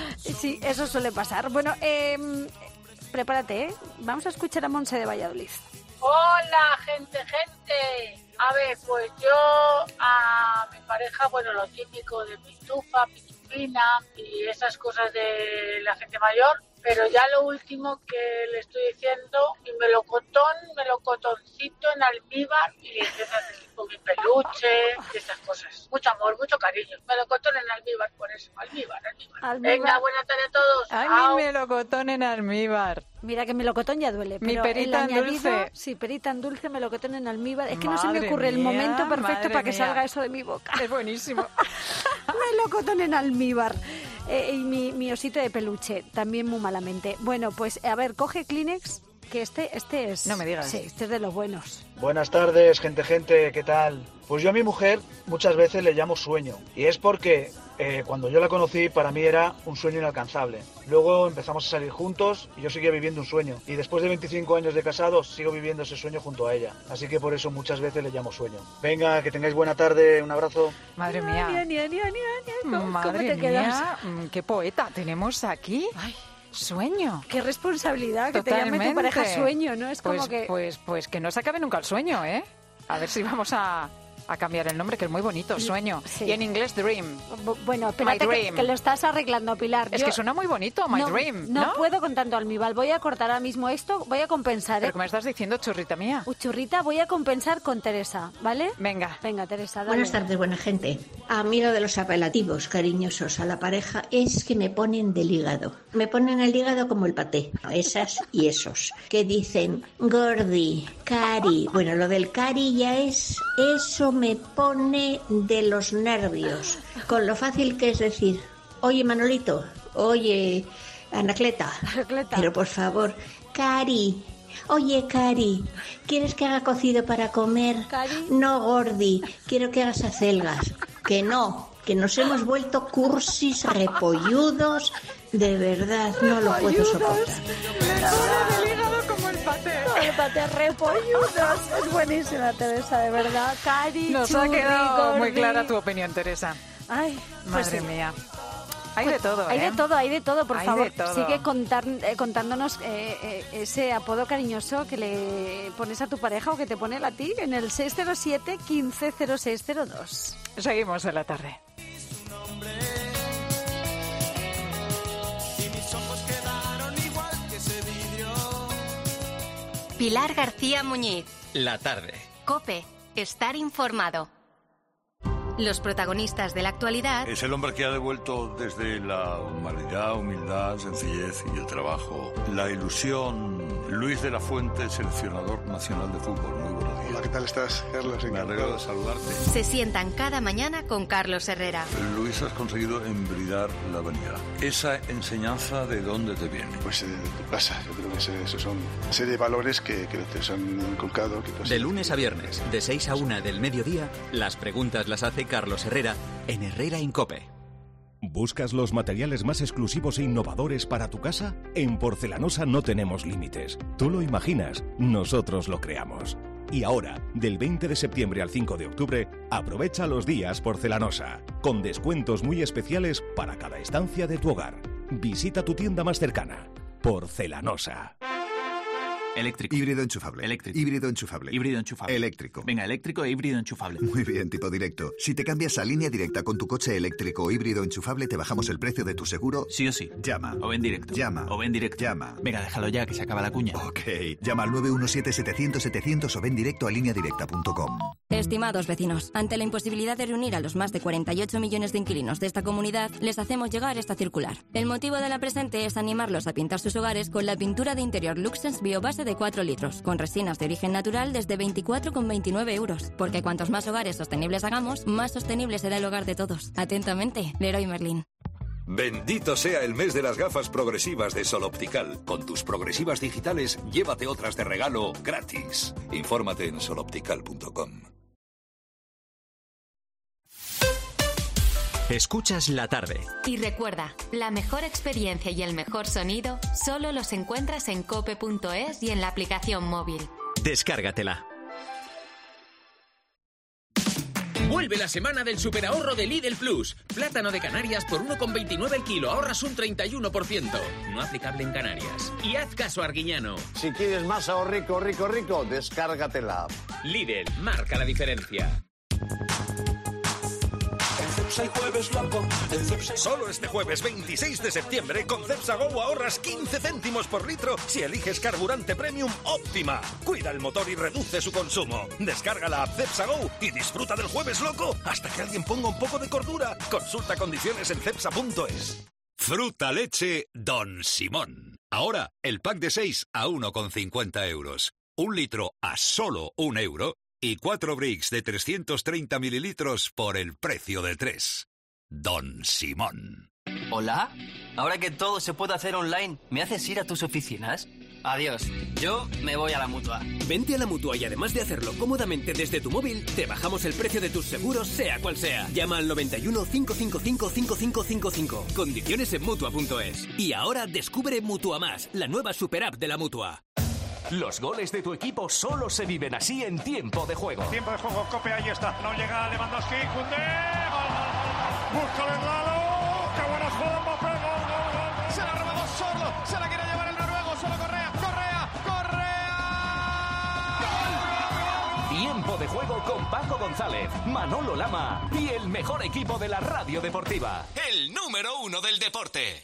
Sí, eso suele pasar. Bueno, eh, prepárate, ¿eh? Vamos a escuchar a Montse de Valladolid. Hola, gente, gente. A ver, pues yo a mi pareja, bueno, lo típico de pitufa, pitufina y esas cosas de la gente mayor, pero ya lo último que le estoy diciendo, mi melocotón, melocotoncito en almíbar y empieza a decir con mi peluche y esas cosas. Mucho amor, mucho cariño. Melocotón en almíbar, por eso. Almíbar, almíbar. Almíbar. Venga, buena tarde a todos. Ay, Chao. mi melocotón en almíbar. Mira que melocotón ya duele, Mi pero perita el en añadido, dulce. sí, perita en dulce, melocotón en almíbar. Es que no se me Madre ocurre el mía, momento perfecto madre para que mía. salga eso de mi boca. Es buenísimo. Melocotón en almíbar. Eh, y mi, mi osito de peluche, también muy malamente. Bueno, pues a ver, coge Kleenex, que este, este es... No me digas. Sí, este es de los buenos. Buenas tardes, gente, gente, ¿qué tal? Pues yo a mi mujer muchas veces le llamo sueño. Y es porque eh, cuando yo la conocí para mí era un sueño inalcanzable. Luego empezamos a salir juntos y yo seguía viviendo un sueño. Y después de veinticinco años de casados sigo viviendo ese sueño junto a ella. Así que por eso muchas veces le llamo sueño. Venga, que tengáis buena tarde, un abrazo. Madre mía. Nia, nia, nia, nia, nia. ¿Cómo- cómo Madre te quedas? mía, mm, qué poeta tenemos aquí. Sueño. Qué responsabilidad que te llame tu pareja sueño, ¿no? Es como pues, que... Pues, pues que no se acabe nunca el sueño, ¿eh? A ver si vamos a, a cambiar el nombre, que es muy bonito, sueño. Sí. Y en inglés, dream. Bu- Bueno, espérate My que, dream. que lo estás arreglando, Pilar. Es Yo- que suena muy bonito, my no, dream, No ¿no? puedo con tanto almíbar. Voy a cortar ahora mismo esto, voy a compensar. Pero ¿eh? que me estás diciendo, churrita mía. Uy, churrita, voy a compensar con Teresa, ¿vale? Venga. Venga, Teresa, dale. Buenas tardes, buena gente. A mí lo de los apelativos cariñosos a la pareja es que me ponen del hígado. Me ponen el hígado como el paté. Esas y esos. Que dicen Gordi, Cari. Bueno, lo del Cari ya es... Eso me pone de los nervios. Con lo fácil que es decir, oye Manolito, oye Anacleta. Anacleta. Pero por favor, Cari... Oye, Cari, ¿quieres que haga cocido para comer? Cari. No, Gordi, quiero que hagas acelgas. Que no, que nos hemos vuelto cursis, repolludos. De verdad, no lo puedo soportar. del hígado como el paté. El paté repolludos. Es buenísima, Teresa, de verdad. Cari, Nos ha churri, quedado muy gordi. clara tu opinión, Teresa. Ay, pues Madre sí. mía. Hay Pues de todo, Hay ¿eh? de todo, hay de todo, por Hay favor. de todo. Sigue contar, eh, contándonos eh, eh, ese apodo cariñoso que le pones a tu pareja o que te pone él a ti en el seis cero siete, quince cero seis cero dos. Seguimos en la tarde. Pilar García Muñiz. La tarde. COPE. Estar informado. Los protagonistas de la actualidad Es el hombre que ha devuelto desde la humanidad, humildad, sencillez y el trabajo, la ilusión. Luis de la Fuente, seleccionador nacional de fútbol. Muy buenos días. Hola, ¿qué tal estás, Carlos? Me alegro de saludarte. se sientan cada mañana con Carlos Herrera. Luis, has conseguido embridar la vanidad. ¿Esa enseñanza de dónde te viene? Pues eh, de tu casa. Yo creo que ese- esos son una serie de valores que, que te han inculcado. Que tú has- De lunes a viernes, de seis a una del mediodía, las preguntas las hace Carlos Herrera en Herrera Incope. ¿Buscas los materiales más exclusivos e innovadores para tu casa? En Porcelanosa no tenemos límites. Tú lo imaginas, nosotros lo creamos. Y ahora, del veinte de septiembre al cinco de octubre, aprovecha los días Porcelanosa, con descuentos muy especiales para cada estancia de tu hogar. Visita tu tienda más cercana. Porcelanosa. Eléctrico. Híbrido enchufable. Eléctrico. Híbrido enchufable. Híbrido enchufable. Eléctrico. Venga, eléctrico e híbrido enchufable. Muy bien, tipo directo. Si te cambias a línea directa con tu coche eléctrico o híbrido enchufable, te bajamos el precio de tu seguro. Sí o sí. Llama. O ven directo. Llama. O ven directo. Llama. Venga, déjalo ya, que se acaba la cuña. Ok. Llama al nueve uno siete, setecientos, setecientos o ven directo a línea directa punto com. Estimados vecinos, ante la imposibilidad de reunir a los más de cuarenta y ocho millones de inquilinos de esta comunidad, les hacemos llegar esta circular. El motivo de la presente es animarlos a pintar sus hogares con la pintura de interior Luxens Biobase de cuatro litros, con resinas de origen natural desde veinticuatro con veintinueve euros. Porque cuantos más hogares sostenibles hagamos, más sostenible será el hogar de todos. Atentamente, Leroy Merlin. Bendito sea el mes de las gafas progresivas de Sol Optical. Con tus progresivas digitales, llévate otras de regalo gratis. Infórmate en sol optical punto com. Escuchas la tarde. Y recuerda, la mejor experiencia y el mejor sonido solo los encuentras en cope punto es y en la aplicación móvil. Descárgatela. Vuelve la semana del superahorro de Lidl Plus. Plátano de Canarias por uno con veintinueve el kilo, ahorras un treinta y uno por ciento. No aplicable en Canarias. Y haz caso a Arguiñano. Si quieres más ahorro rico, rico, rico, descárgatela. Lidl, marca la diferencia. Solo este jueves veintiséis de septiembre con Cepsa Go ahorras quince céntimos por litro si eliges carburante premium Óptima. Cuida el motor y reduce su consumo. Descarga la app Cepsa Go y disfruta del jueves loco hasta que alguien ponga un poco de cordura. Consulta condiciones en cepsa punto es. Fruta leche Don Simón. Ahora el pack de seis a uno con cincuenta euros. Un litro a solo un euro. Y cuatro bricks de trescientos treinta mililitros por el precio de tres. Don Simón. ¿Hola? Ahora que todo se puede hacer online, ¿me haces ir a tus oficinas? Adiós, yo me voy a la Mutua. Vente a la Mutua y además de hacerlo cómodamente desde tu móvil, te bajamos el precio de tus seguros sea cual sea. Llama al noventa y uno, cinco cinco cinco, cinco cinco cinco cinco. Condiciones en Mutua punto es. Y ahora descubre Mutua Más, la nueva super app de la Mutua. Los goles de tu equipo solo se viven así en tiempo de juego. Tiempo de juego, Cope, ahí está. No llega Lewandowski, Koundé, gol, gol, gol. Busca el Lalo, qué buena jugada, Mbappé, gol, gol, gol. Se la robó solo, se la quiere llevar el noruego, solo Correa, Correa, Correa. Tiempo de juego con Paco González, Manolo Lama y el mejor equipo de la radio deportiva. El número uno del deporte.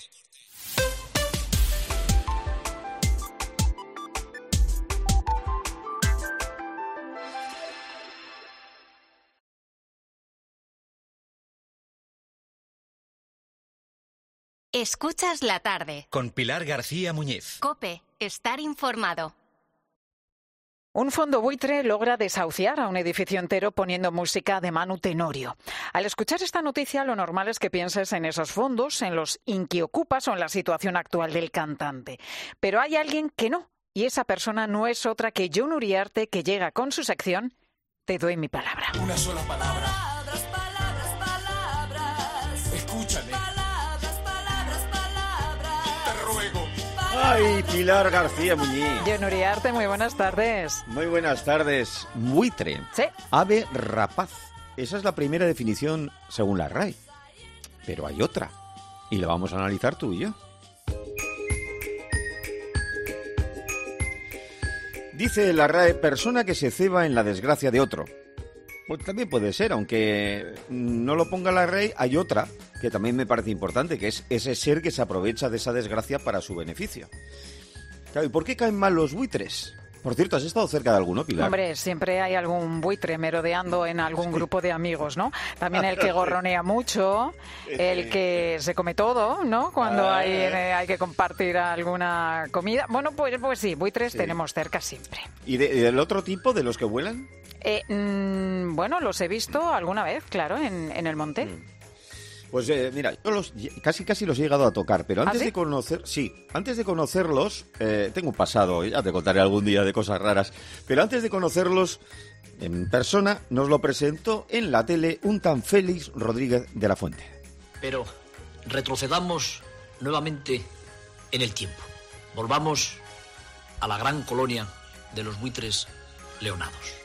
Escuchas la tarde. Con Pilar García Muñiz. COPE, estar informado. Un fondo buitre logra desahuciar a un edificio entero poniendo música de Manu Tenorio. Al escuchar esta noticia, lo normal es que pienses en esos fondos, en los inquiocupas o en la situación actual del cantante. Pero hay alguien que no, y esa persona no es otra que Jon Uriarte, que llega con su sección Te doy mi palabra. Una sola palabra. Palabras, palabras, palabras. Escúchame. Palabras, palabras, palabras. Te ruego. Ay, Pilar García Muñiz. Jon Uriarte, muy buenas tardes. Muy buenas tardes. Buitre. Sí. Ave rapaz. Esa es la primera definición según la R A E. Pero hay otra. Y la vamos a analizar tú y yo. Dice la R A E, persona que se ceba en la desgracia de otro. Pues también puede ser, aunque no lo ponga la R A E, hay otra que también me parece importante, que es ese ser que se aprovecha de esa desgracia para su beneficio. Claro, ¿y por qué caen mal los buitres? Por cierto, ¿has estado cerca de alguno, Pilar? Hombre, siempre hay algún buitre merodeando en algún grupo de amigos, ¿no? También el que gorronea mucho, el que se come todo, ¿no? Cuando hay, eh, hay que compartir alguna comida. Bueno, pues, pues sí, buitres sí. Tenemos cerca siempre. ¿Y, de, y del otro tipo, de los que vuelan? Eh, mmm, bueno, los he visto alguna vez, claro, en, en el monte. Mm. Pues eh, mira, yo los, casi casi los he llegado a tocar, pero antes ¿Ah, sí? de conocer, sí, antes de conocerlos, eh, tengo un pasado, ya te contaré algún día de cosas raras, pero antes de conocerlos en persona, nos lo presentó en la tele un tan Félix Rodríguez de la Fuente. Pero retrocedamos nuevamente en el tiempo. Volvamos a la gran colonia de los buitres leonados.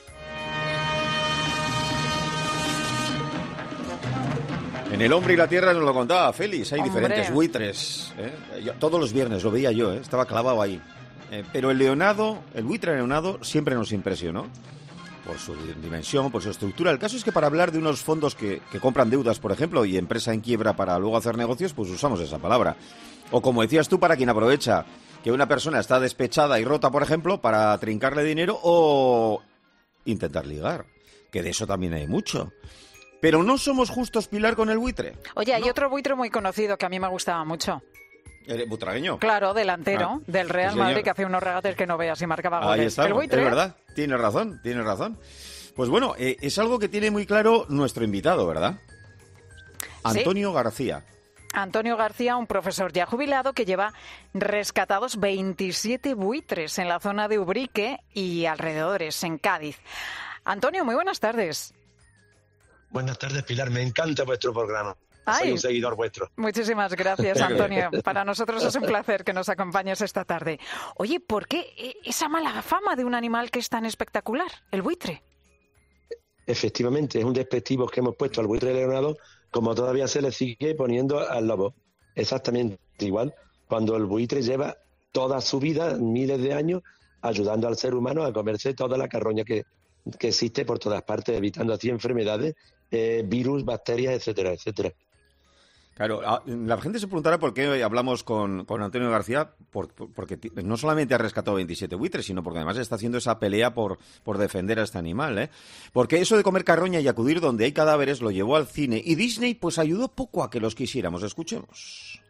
En El Hombre y la Tierra nos lo contaba Félix, hay Hombre. diferentes buitres. ¿eh? Yo, todos los viernes lo veía yo, ¿eh? Estaba clavado ahí. Eh, pero el leonado, el buitre leonado, siempre nos impresionó por su dimensión, por su estructura. El caso es que para hablar de unos fondos que, que compran deudas, por ejemplo, y empresa en quiebra para luego hacer negocios, pues usamos esa palabra. O como decías tú, para quien aprovecha que una persona está despechada y rota, por ejemplo, para trincarle dinero o intentar ligar, que de eso también hay mucho. Pero no somos justos, Pilar, con el buitre. Oye, hay no. otro buitre muy conocido que a mí me gustaba mucho. ¿El butragueño? Claro, delantero ah, del Real sí, Madrid, que hacía unos regates que no veas y marcaba goles. Ahí está, el buitre. Es verdad, tiene razón, tiene razón. Pues bueno, eh, es algo que tiene muy claro nuestro invitado, ¿verdad? Antonio ¿Sí? García. Antonio García, un profesor ya jubilado que lleva rescatados veintisiete buitres en la zona de Ubrique y alrededores, en Cádiz. Antonio, muy buenas tardes. Buenas tardes, Pilar. Me encanta vuestro programa. Ay, soy un seguidor vuestro. Muchísimas gracias, Antonio. Para nosotros es un placer que nos acompañes esta tarde. Oye, ¿por qué esa mala fama de un animal que es tan espectacular, el buitre? Efectivamente, es un despectivo que hemos puesto al buitre leonado, como todavía se le sigue poniendo al lobo. Exactamente igual, cuando el buitre lleva toda su vida, miles de años, ayudando al ser humano a comerse toda la carroña que, que existe por todas partes, evitando así enfermedades, eh, virus, bacterias, etcétera, etcétera. Claro, la gente se preguntará por qué hoy hablamos con, con Antonio García, por, por, porque no solamente ha rescatado veintisiete buitres, sino porque además está haciendo esa pelea por, por defender a este animal, ¿eh? Porque eso de comer carroña y acudir donde hay cadáveres lo llevó al cine, y Disney pues ayudó poco a que los quisiéramos. Escuchemos.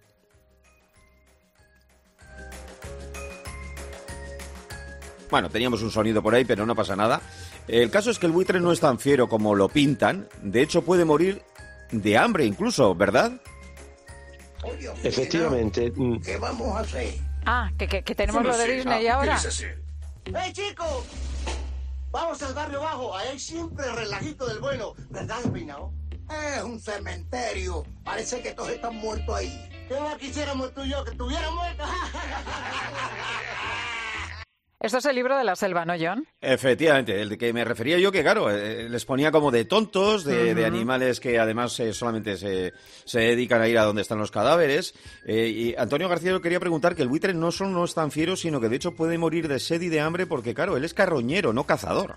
Bueno, teníamos un sonido por ahí, pero no pasa nada. El caso es que el buitre no es tan fiero como lo pintan, de hecho puede morir de hambre incluso, ¿verdad? Efectivamente. ¿Qué vamos a hacer? Ah, que, que, que tenemos lo de Disney ahora. ¡Hey, chicos! Vamos al barrio bajo, ahí hay siempre relajito del bueno, ¿verdad, Peinado? Es un cementerio, parece que todos están muertos ahí. ¿Qué más quisiéramos tú y yo, que estuvieran muertos? Esto es el libro de la selva, ¿no, John? Efectivamente, el de que me refería yo, que claro, eh, les ponía como de tontos, de, uh-huh. de animales que además eh, solamente se, se dedican a ir a donde están los cadáveres. Eh, y Antonio García yo quería preguntar que el buitre no solo no es tan fiero, sino que de hecho puede morir de sed y de hambre porque, claro, él es carroñero, no cazador.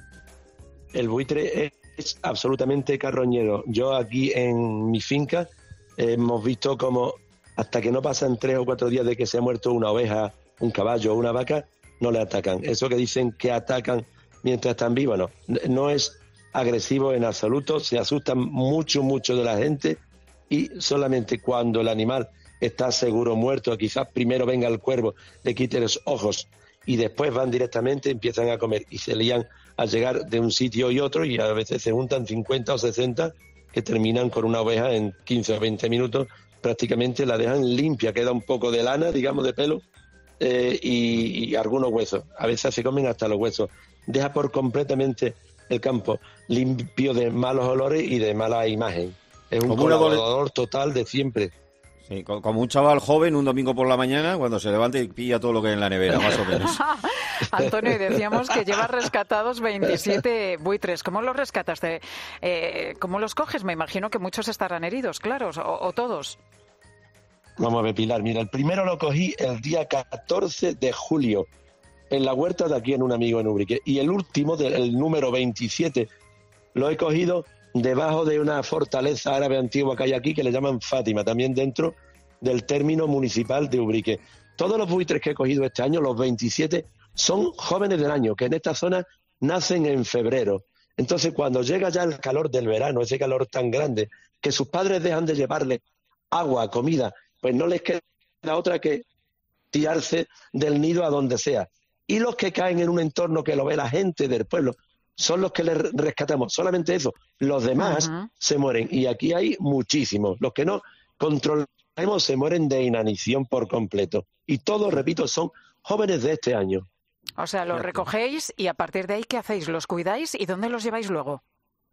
El buitre es, es absolutamente carroñero. Yo aquí en mi finca eh, hemos visto como hasta que no pasan tres o cuatro días de que se ha muerto una oveja, un caballo o una vaca, no le atacan. Eso que dicen que atacan mientras están vivos, no. No es agresivo en absoluto, se asustan mucho, mucho de la gente y solamente cuando el animal está seguro muerto, quizás primero venga el cuervo, le quite los ojos y después van directamente, empiezan a comer y se lían a llegar de un sitio y otro y a veces se juntan cincuenta o sesenta que terminan con una oveja en quince o veinte minutos, prácticamente la dejan limpia, queda un poco de lana, digamos, de pelo, Eh, y, y algunos huesos. A veces se comen hasta los huesos. Deja por completamente el campo limpio de malos olores y de mala imagen. Es un como colaborador adole... total de siempre. Sí, como un chaval joven un domingo por la mañana cuando se levanta y pilla todo lo que hay en la nevera, más o menos. Antonio, y decíamos que llevas rescatados veintisiete buitres. ¿Cómo los rescataste? Eh, ¿Cómo los coges? Me imagino que muchos estarán heridos, claro, o, o todos. Vamos a ver, Pilar, mira, el primero lo cogí el día catorce de julio, en la huerta de aquí en un amigo en Ubrique, y el último, el número veintisiete, lo he cogido debajo de una fortaleza árabe antigua que hay aquí, que le llaman Fátima, también dentro del término municipal de Ubrique. Todos los buitres que he cogido este año, los veintisiete, son jóvenes del año, que en esta zona nacen en febrero. Entonces, cuando llega ya el calor del verano, ese calor tan grande, que sus padres dejan de llevarle agua, comida, pues no les queda otra que tirarse del nido a donde sea. Y los que caen en un entorno que lo ve la gente del pueblo son los que les rescatamos. Solamente eso. Los demás uh-huh. se mueren. Y aquí hay muchísimos. Los que no controlamos se mueren de inanición por completo. Y todos, repito, son jóvenes de este año. O sea, los recogéis y a partir de ahí, ¿qué hacéis? ¿Los cuidáis y dónde los lleváis luego?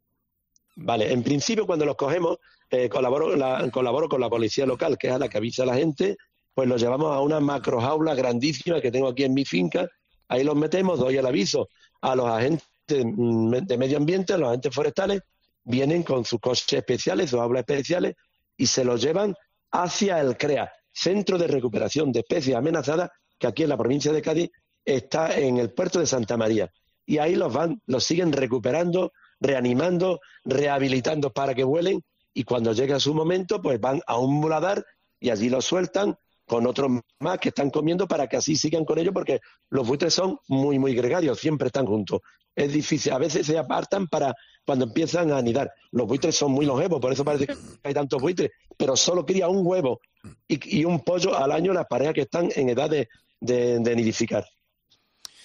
Vale, en principio cuando los cogemos, eh, colaboro, la, colaboro con la policía local, que es a la que avisa a la gente, pues los llevamos a una macrojaula grandísima que tengo aquí en mi finca, ahí los metemos, doy el aviso a los agentes de medio ambiente, a los agentes forestales, vienen con sus coches especiales, sus aulas especiales, y se los llevan hacia el CREA, Centro de Recuperación de Especies Amenazadas, que aquí en la provincia de Cádiz está en el puerto de Santa María. Y ahí los van, los siguen recuperando, reanimando, rehabilitando para que vuelen y cuando llega su momento pues van a un muladar y allí los sueltan con otros más que están comiendo para que así sigan con ellos porque los buitres son muy muy gregarios, siempre están juntos. Es difícil, a veces se apartan para cuando empiezan a anidar. Los buitres son muy longevos, por eso parece que hay tantos buitres, pero solo cría un huevo y, y un pollo al año las parejas que están en edad de, de, de nidificar.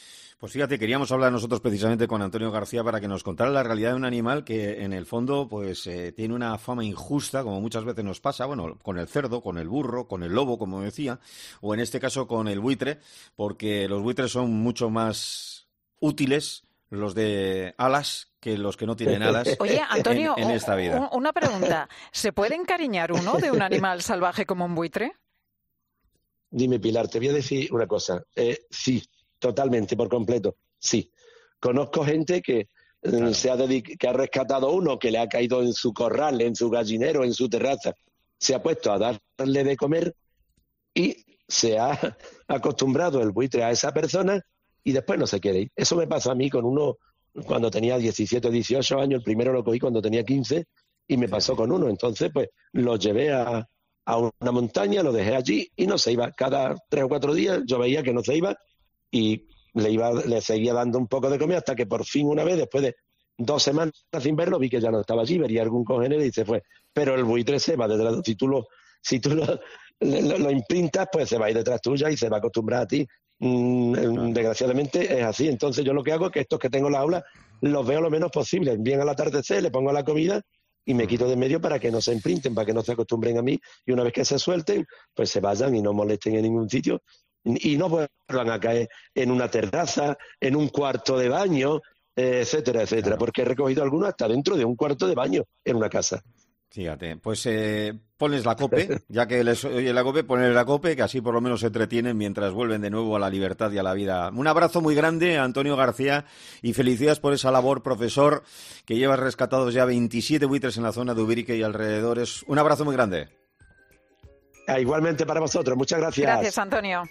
Pues fíjate, queríamos hablar nosotros precisamente con Antonio García para que nos contara la realidad de un animal que en el fondo pues eh, tiene una fama injusta, como muchas veces nos pasa, bueno, con el cerdo, con el burro, con el lobo, como decía, o en este caso con el buitre, porque los buitres son mucho más útiles, los de alas, que los que no tienen alas. Oye, Antonio, en, en esta vida. Una pregunta, ¿se puede encariñar uno de un animal salvaje como un buitre? Dime, Pilar, te voy a decir una cosa. Eh, sí. Totalmente, por completo, sí. Conozco gente que, claro. se ha dedic- que ha rescatado uno que le ha caído en su corral, en su gallinero, en su terraza. Se ha puesto a darle de comer y se ha acostumbrado el buitre a esa persona y después no se quiere ir. Eso me pasó a mí con uno cuando tenía diecisiete o dieciocho años. El primero lo cogí cuando tenía quince y me pasó con uno. Entonces, pues, lo llevé a, a una montaña, lo dejé allí y no se iba. Cada tres o cuatro días yo veía que no se iba y le iba le seguía dando un poco de comer hasta que por fin una vez, después de dos semanas sin verlo, vi que ya no estaba allí, vería algún congénero y se fue. Pero el buitre se va detrás, si tú lo, si tú lo, lo, lo imprintas, pues se va a ir detrás tuya y se va a acostumbrar a ti. Mm, desgraciadamente es así. Entonces yo lo que hago es que estos que tengo en la aula los veo lo menos posible. Bien al atardecer, le pongo la comida y me quito de en medio para que no se imprinten, para que no se acostumbren a mí, y una vez que se suelten, pues se vayan y no molesten en ningún sitio. Y no vuelvan a caer en una terraza, en un cuarto de baño, eh, etcétera, etcétera, porque he recogido algunos hasta dentro de un cuarto de baño en una casa. Fíjate, pues eh, ponles la cope, ya que les oye la cope, ponles la cope, que así por lo menos se entretienen mientras vuelven de nuevo a la libertad y a la vida. Un abrazo muy grande a Antonio García y felicidades por esa labor, profesor, que llevas rescatados ya veintisiete buitres en la zona de Ubirique y alrededores. Un abrazo muy grande. Ah, igualmente para vosotros, muchas gracias. Gracias, Antonio.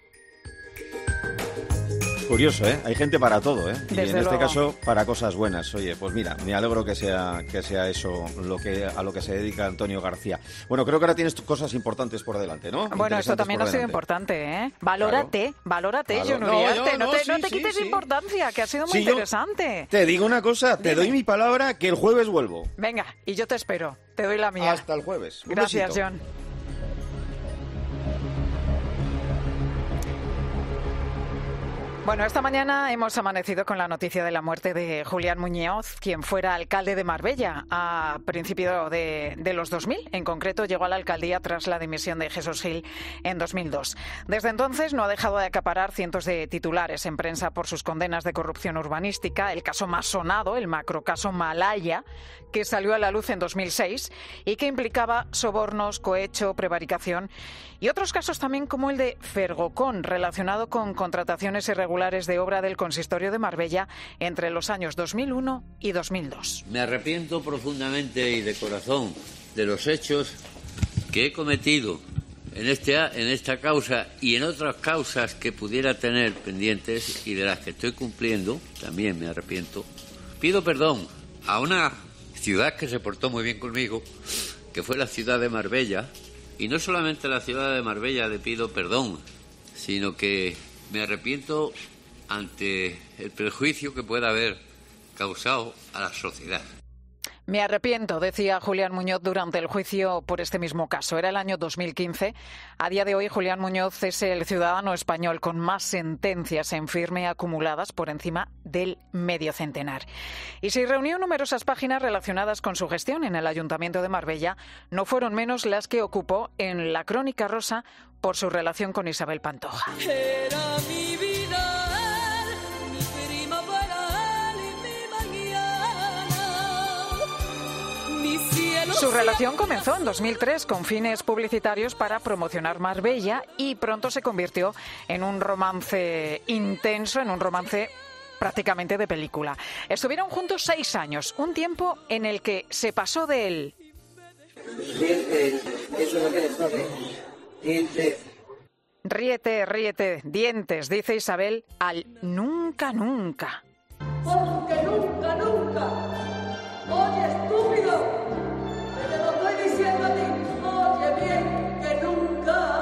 Curioso, ¿eh? Hay gente para todo, ¿eh? Y Desde en este luego. caso, para cosas buenas. Oye, pues mira, me alegro que sea que sea eso lo que a lo que se dedica Antonio García. Bueno, creo que ahora tienes cosas importantes por delante, ¿no? Bueno, esto también ha sido importante, ¿eh? Valórate, claro. valórate, Claro. John No, Uriarte. no, No, te, no, no sí, te sí, quites sí. importancia, que ha sido muy Sí, yo interesante. Te digo una cosa, te Dime. doy mi palabra que el jueves vuelvo. Venga, y yo te espero. Te doy la mía. Hasta el jueves. Un Gracias, besito. John. Bueno, esta mañana hemos amanecido con la noticia de la muerte de Julián Muñoz, quien fuera alcalde de Marbella a principios de, de los dos mil. En concreto, llegó a la alcaldía tras la dimisión de Jesús Gil en dos mil dos. Desde entonces no ha dejado de acaparar cientos de titulares en prensa por sus condenas de corrupción urbanística, el caso más sonado, el macrocaso Malaya, que salió a la luz en dos mil seis y que implicaba sobornos, cohecho, prevaricación y otros casos también como el de Fergocon, relacionado con contrataciones irregulares de obra del Consistorio de Marbella entre los años dos mil uno y dos mil dos. Me arrepiento profundamente y de corazón de los hechos que he cometido en, este, en esta causa y en otras causas que pudiera tener pendientes y de las que estoy cumpliendo, también me arrepiento. Pido perdón a una ciudad que se portó muy bien conmigo, que fue la ciudad de Marbella, y no solamente la ciudad de Marbella le pido perdón, sino que me arrepiento ante el perjuicio que pueda haber causado a la sociedad. Me arrepiento, decía Julián Muñoz durante el juicio por este mismo caso. Era el año dos mil quince. A día de hoy, Julián Muñoz es el ciudadano español con más sentencias en firme acumuladas por encima del medio centenar. Y si reunió numerosas páginas relacionadas con su gestión en el Ayuntamiento de Marbella, no fueron menos las que ocupó en la Crónica Rosa por su relación con Isabel Pantoja. Era mi vida, él, mi prima para él y mi mañana. Mi cielo. Su relación comenzó en dos mil tres con fines publicitarios para promocionar Marbella y pronto se convirtió en un romance intenso, en un romance prácticamente de película. Estuvieron juntos seis años, un tiempo en el que se pasó del... Eso no quieres saber. Ríete, ríete, dientes, dice Isabel, al nunca, nunca. Porque nunca, nunca. Oye, estúpido. Que te lo estoy diciendo a ti. Oye bien, que nunca.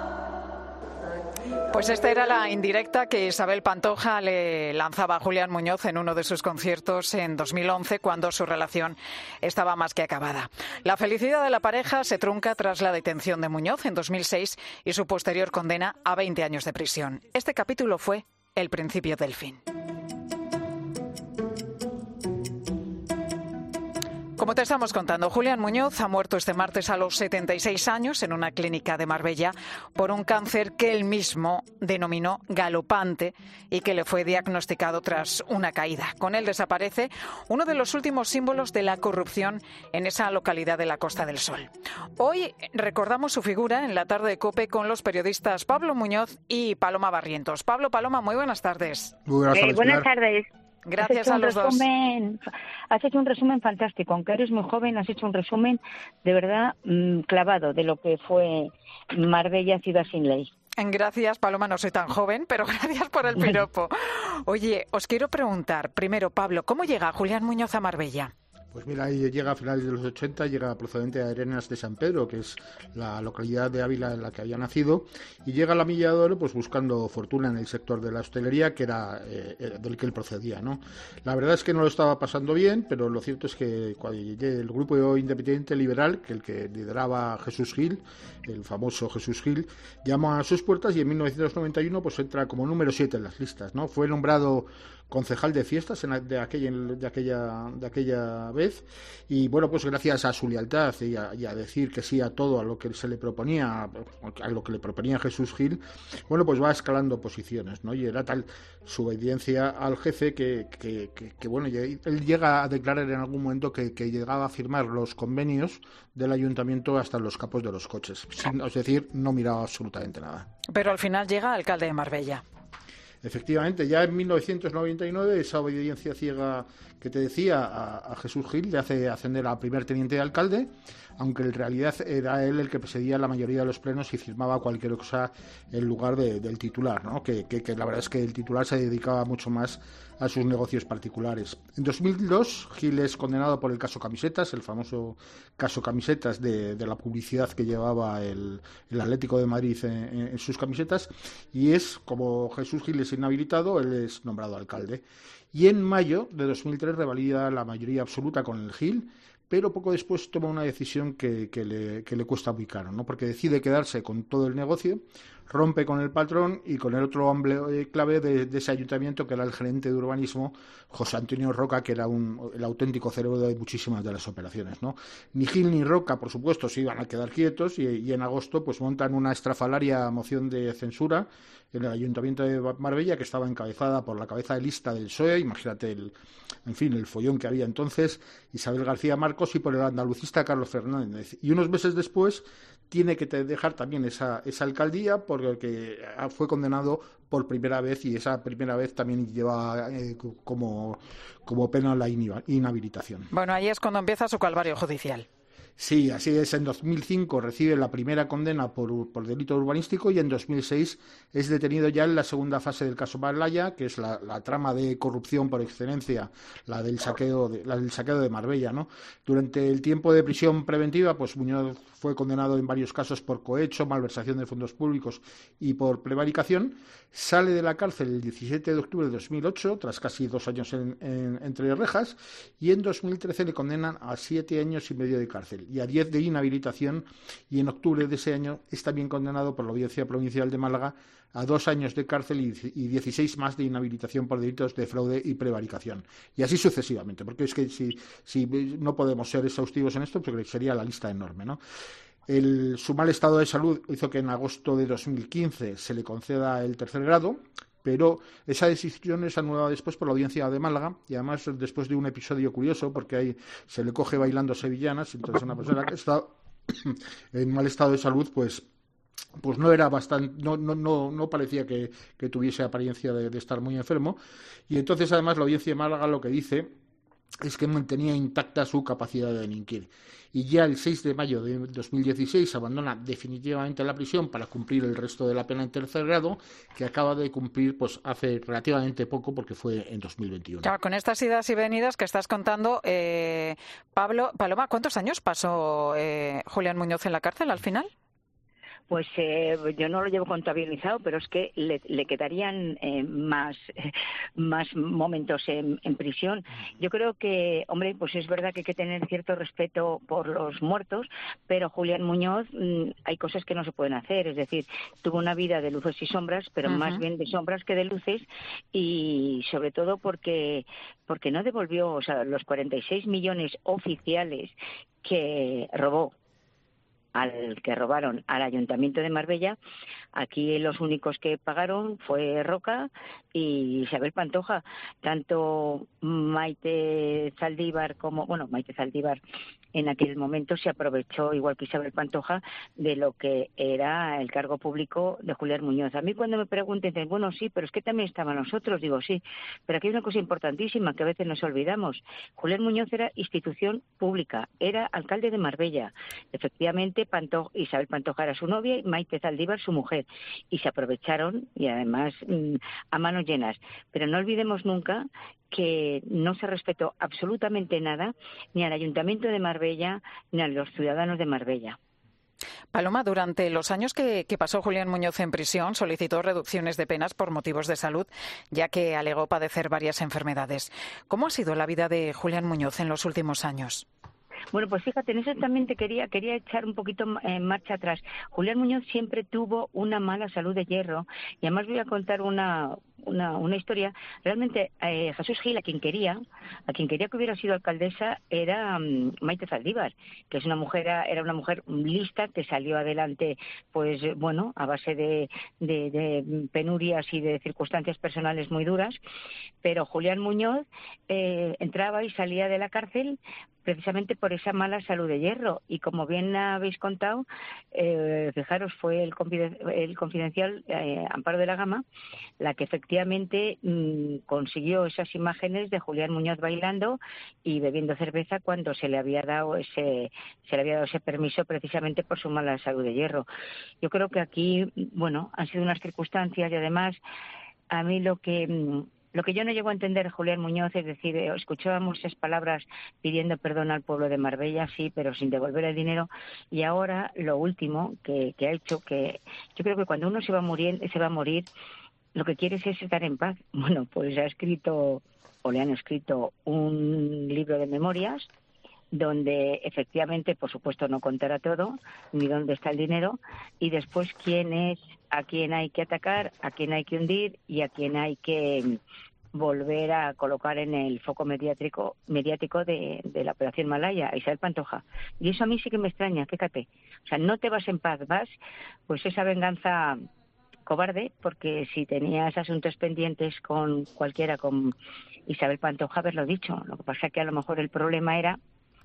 Pues esta era la indirecta que Isabel Pantoja le lanzaba a Julián Muñoz en uno de sus conciertos en dos mil once, cuando su relación estaba más que acabada. La felicidad de la pareja se trunca tras la detención de Muñoz en dos mil seis y su posterior condena a veinte años de prisión. Este capítulo fue el principio del fin. Como te estamos contando, Julián Muñoz ha muerto este martes a los setenta y seis años en una clínica de Marbella por un cáncer que él mismo denominó galopante y que le fue diagnosticado tras una caída. Con él desaparece uno de los últimos símbolos de la corrupción en esa localidad de la Costa del Sol. Hoy recordamos su figura en la tarde de COPE con los periodistas Pablo Muñoz y Paloma Barrientos. Pablo, Paloma, muy buenas tardes. Muy buenas tardes. Eh, buenas tardes. Gracias a los resumen, dos. Has hecho un resumen fantástico. Aunque eres muy joven, has hecho un resumen de verdad mmm, clavado de lo que fue Marbella, ciudad sin ley. Gracias, Paloma, no soy tan joven, pero gracias por el piropo. Oye, os quiero preguntar, primero, Pablo, ¿cómo llega Julián Muñoz a Marbella? Pues mira, llega a finales de los ochenta, llega procedente de Arenas de San Pedro, que es la localidad de Ávila en la que había nacido, y llega a la Milla de Oro pues buscando fortuna en el sector de la hostelería, que era eh, del que él procedía, ¿no? La verdad es que no lo estaba pasando bien, pero lo cierto es que cuando llegué el grupo independiente liberal, que el que lideraba Jesús Gil, el famoso Jesús Gil, llama a sus puertas y en mil novecientos noventa y uno pues entra como número siete en las listas, ¿no? Fue nombrado concejal de fiestas en, de, aquella, de, aquella, de aquella vez y bueno, pues gracias a su lealtad y a, y a decir que sí a todo a lo que se le proponía, a lo que le proponía Jesús Gil, bueno, pues va escalando posiciones, ¿no? Y era tal su obediencia al jefe que, que, que, que bueno, él llega a declarar en algún momento que, que llegaba a firmar los convenios del ayuntamiento hasta los capos de los coches, sin, es decir, no miraba absolutamente nada. Pero al final llega alcalde de Marbella. Efectivamente, ya en mil novecientos noventa y nueve esa obediencia ciega que te decía a, a Jesús Gil le hace ascender a primer teniente de alcalde, aunque en realidad era él el que presidía la mayoría de los plenos y firmaba cualquier cosa en lugar de, del titular, ¿no? Que, que, que la verdad es que el titular se dedicaba mucho más a sus negocios particulares. En dos mil dos, Gil es condenado por el caso Camisetas, el famoso caso Camisetas de, de la publicidad que llevaba el, el Atlético de Madrid en, en sus camisetas, y es, como Jesús Gil es inhabilitado, él es nombrado alcalde. Y en mayo de dos mil tres revalida la mayoría absoluta con el Gil, pero poco después toma una decisión que, que, le, que le cuesta muy caro, ¿no? Porque decide quedarse con todo el negocio, rompe con el patrón y con el otro hombre clave de, de ese ayuntamiento, que era el gerente de urbanismo, José Antonio Roca, que era un, el auténtico cerebro de muchísimas de las operaciones, ¿no? Ni Gil ni Roca, por supuesto, se iban a quedar quietos y, y en agosto pues montan una estrafalaria moción de censura en el ayuntamiento de Marbella, que estaba encabezada por la cabeza de lista del P S O E, imagínate el, en fin, el follón que había entonces, Isabel García Marcos, y por el andalucista Carlos Fernández. Y unos meses después tiene que dejar también esa, esa alcaldía porque fue condenado por primera vez, y esa primera vez también lleva eh, como, como pena la inhabilitación. Bueno, ahí es cuando empieza su calvario judicial. Sí, así es. En dos mil cinco recibe la primera condena por, por delito urbanístico y en dos mil seis es detenido ya en la segunda fase del caso Malaya, que es la, la trama de corrupción por excelencia, la del saqueo de, la del saqueo de Marbella, ¿no? Durante el tiempo de prisión preventiva, pues Muñoz fue condenado en varios casos por cohecho, malversación de fondos públicos y por prevaricación. Sale de la cárcel el diecisiete de octubre de dos mil ocho, tras casi dos años en, en, entre rejas, y en dos mil trece le condenan a siete años y medio de cárcel y a diez de inhabilitación, y en octubre de ese año es también condenado por la Audiencia Provincial de Málaga a dos años de cárcel y dieciséis más de inhabilitación por delitos de fraude y prevaricación. Y así sucesivamente, porque es que si, si no podemos ser exhaustivos en esto, porque sería la lista enorme, ¿no? El, su mal estado de salud hizo que en agosto de dos mil quince se le conceda el tercer grado, pero esa decisión es anulada después por la Audiencia de Málaga, y además después de un episodio curioso, porque ahí se le coge bailando sevillanas. Entonces una persona que está en mal estado de salud, pues pues no era bastante, no, no, no, no parecía que, que tuviese apariencia de, de estar muy enfermo, y entonces además la Audiencia de Málaga lo que dice es que mantenía intacta su capacidad de delinquir. Y ya el seis de mayo de dos mil dieciséis abandona definitivamente la prisión para cumplir el resto de la pena en tercer grado, que acaba de cumplir pues hace relativamente poco, porque fue en dos mil veintiuno. Claro, con estas idas y venidas que estás contando, eh, Pablo, Paloma, ¿cuántos años pasó eh, Julián Muñoz en la cárcel al final? Pues eh, yo no lo llevo contabilizado, pero es que le, le quedarían eh, más, eh, más momentos en, en prisión. Yo creo que, hombre, pues es verdad que hay que tener cierto respeto por los muertos, pero Julián Muñoz, mmm, hay cosas que no se pueden hacer. Es decir, tuvo una vida de luces y sombras, pero uh-huh. más bien de sombras que de luces, y sobre todo porque, porque no devolvió, o sea, los cuarenta y seis millones oficiales que robó, al que robaron al Ayuntamiento de Marbella. Aquí los únicos que pagaron fue Roca y Isabel Pantoja. Tanto Maite Zaldívar como, bueno, Maite Zaldívar en aquel momento se aprovechó, igual que Isabel Pantoja, de lo que era el cargo público de Julián Muñoz. A mí cuando me pregunten, dicen, bueno, sí, pero es que también estaban nosotros, digo, sí, pero aquí hay una cosa importantísima que a veces nos olvidamos. Julián Muñoz era institución pública, era alcalde de Marbella. Efectivamente, Pantoja, Isabel Pantoja era su novia y Maite Zaldívar su mujer, y se aprovecharon, y además mmm, a manos llenas. Pero no olvidemos nunca que no se respetó absolutamente nada ni al Ayuntamiento de Marbella ni a los ciudadanos de Marbella. Paloma, durante los años que, que pasó Julián Muñoz en prisión, solicitó reducciones de penas por motivos de salud, ya que alegó padecer varias enfermedades. ¿Cómo ha sido la vida de Julián Muñoz en los últimos años? Bueno, pues fíjate, en eso también te quería, quería echar un poquito en marcha atrás. Julián Muñoz siempre tuvo una mala salud de hierro, y además voy a contar una... Una, una historia. Realmente eh, Jesús Gil, a quien quería, a quien quería que hubiera sido alcaldesa, era um, Maite Zaldívar, que es una mujer, era una mujer lista que salió adelante, pues bueno, a base de, de, de penurias y de circunstancias personales muy duras. Pero Julián Muñoz eh, entraba y salía de la cárcel precisamente por esa mala salud de hierro, y como bien habéis contado, eh, fijaros, fue el, confiden- el confidencial eh, Amparo de la Gama la que efectivamente mmm, consiguió esas imágenes de Julián Muñoz bailando y bebiendo cerveza cuando se le había dado ese se le había dado ese permiso precisamente por su mala salud de hierro. Yo creo que aquí, bueno, han sido unas circunstancias, y además a mí lo que mmm, Lo que yo no llego a entender, Julián Muñoz, es decir, escuchábamos esas palabras pidiendo perdón al pueblo de Marbella, sí, pero sin devolver el dinero. Y ahora lo último que, que ha hecho, que yo creo que cuando uno se va a morir, se va a morir, lo que quiere es estar en paz. Bueno, pues ha escrito, o le han escrito, un libro de memorias donde efectivamente, por supuesto, no contará todo, ni dónde está el dinero, y después quién es, a quién hay que atacar, a quién hay que hundir y a quién hay que volver a colocar en el foco mediático mediático de, de la Operación Malaya, a Isabel Pantoja. Y eso a mí sí que me extraña, fíjate. O sea, no te vas en paz, vas, pues esa venganza cobarde, porque si tenías asuntos pendientes con cualquiera, con Isabel Pantoja, haberlo dicho. Lo que pasa es que a lo mejor el problema era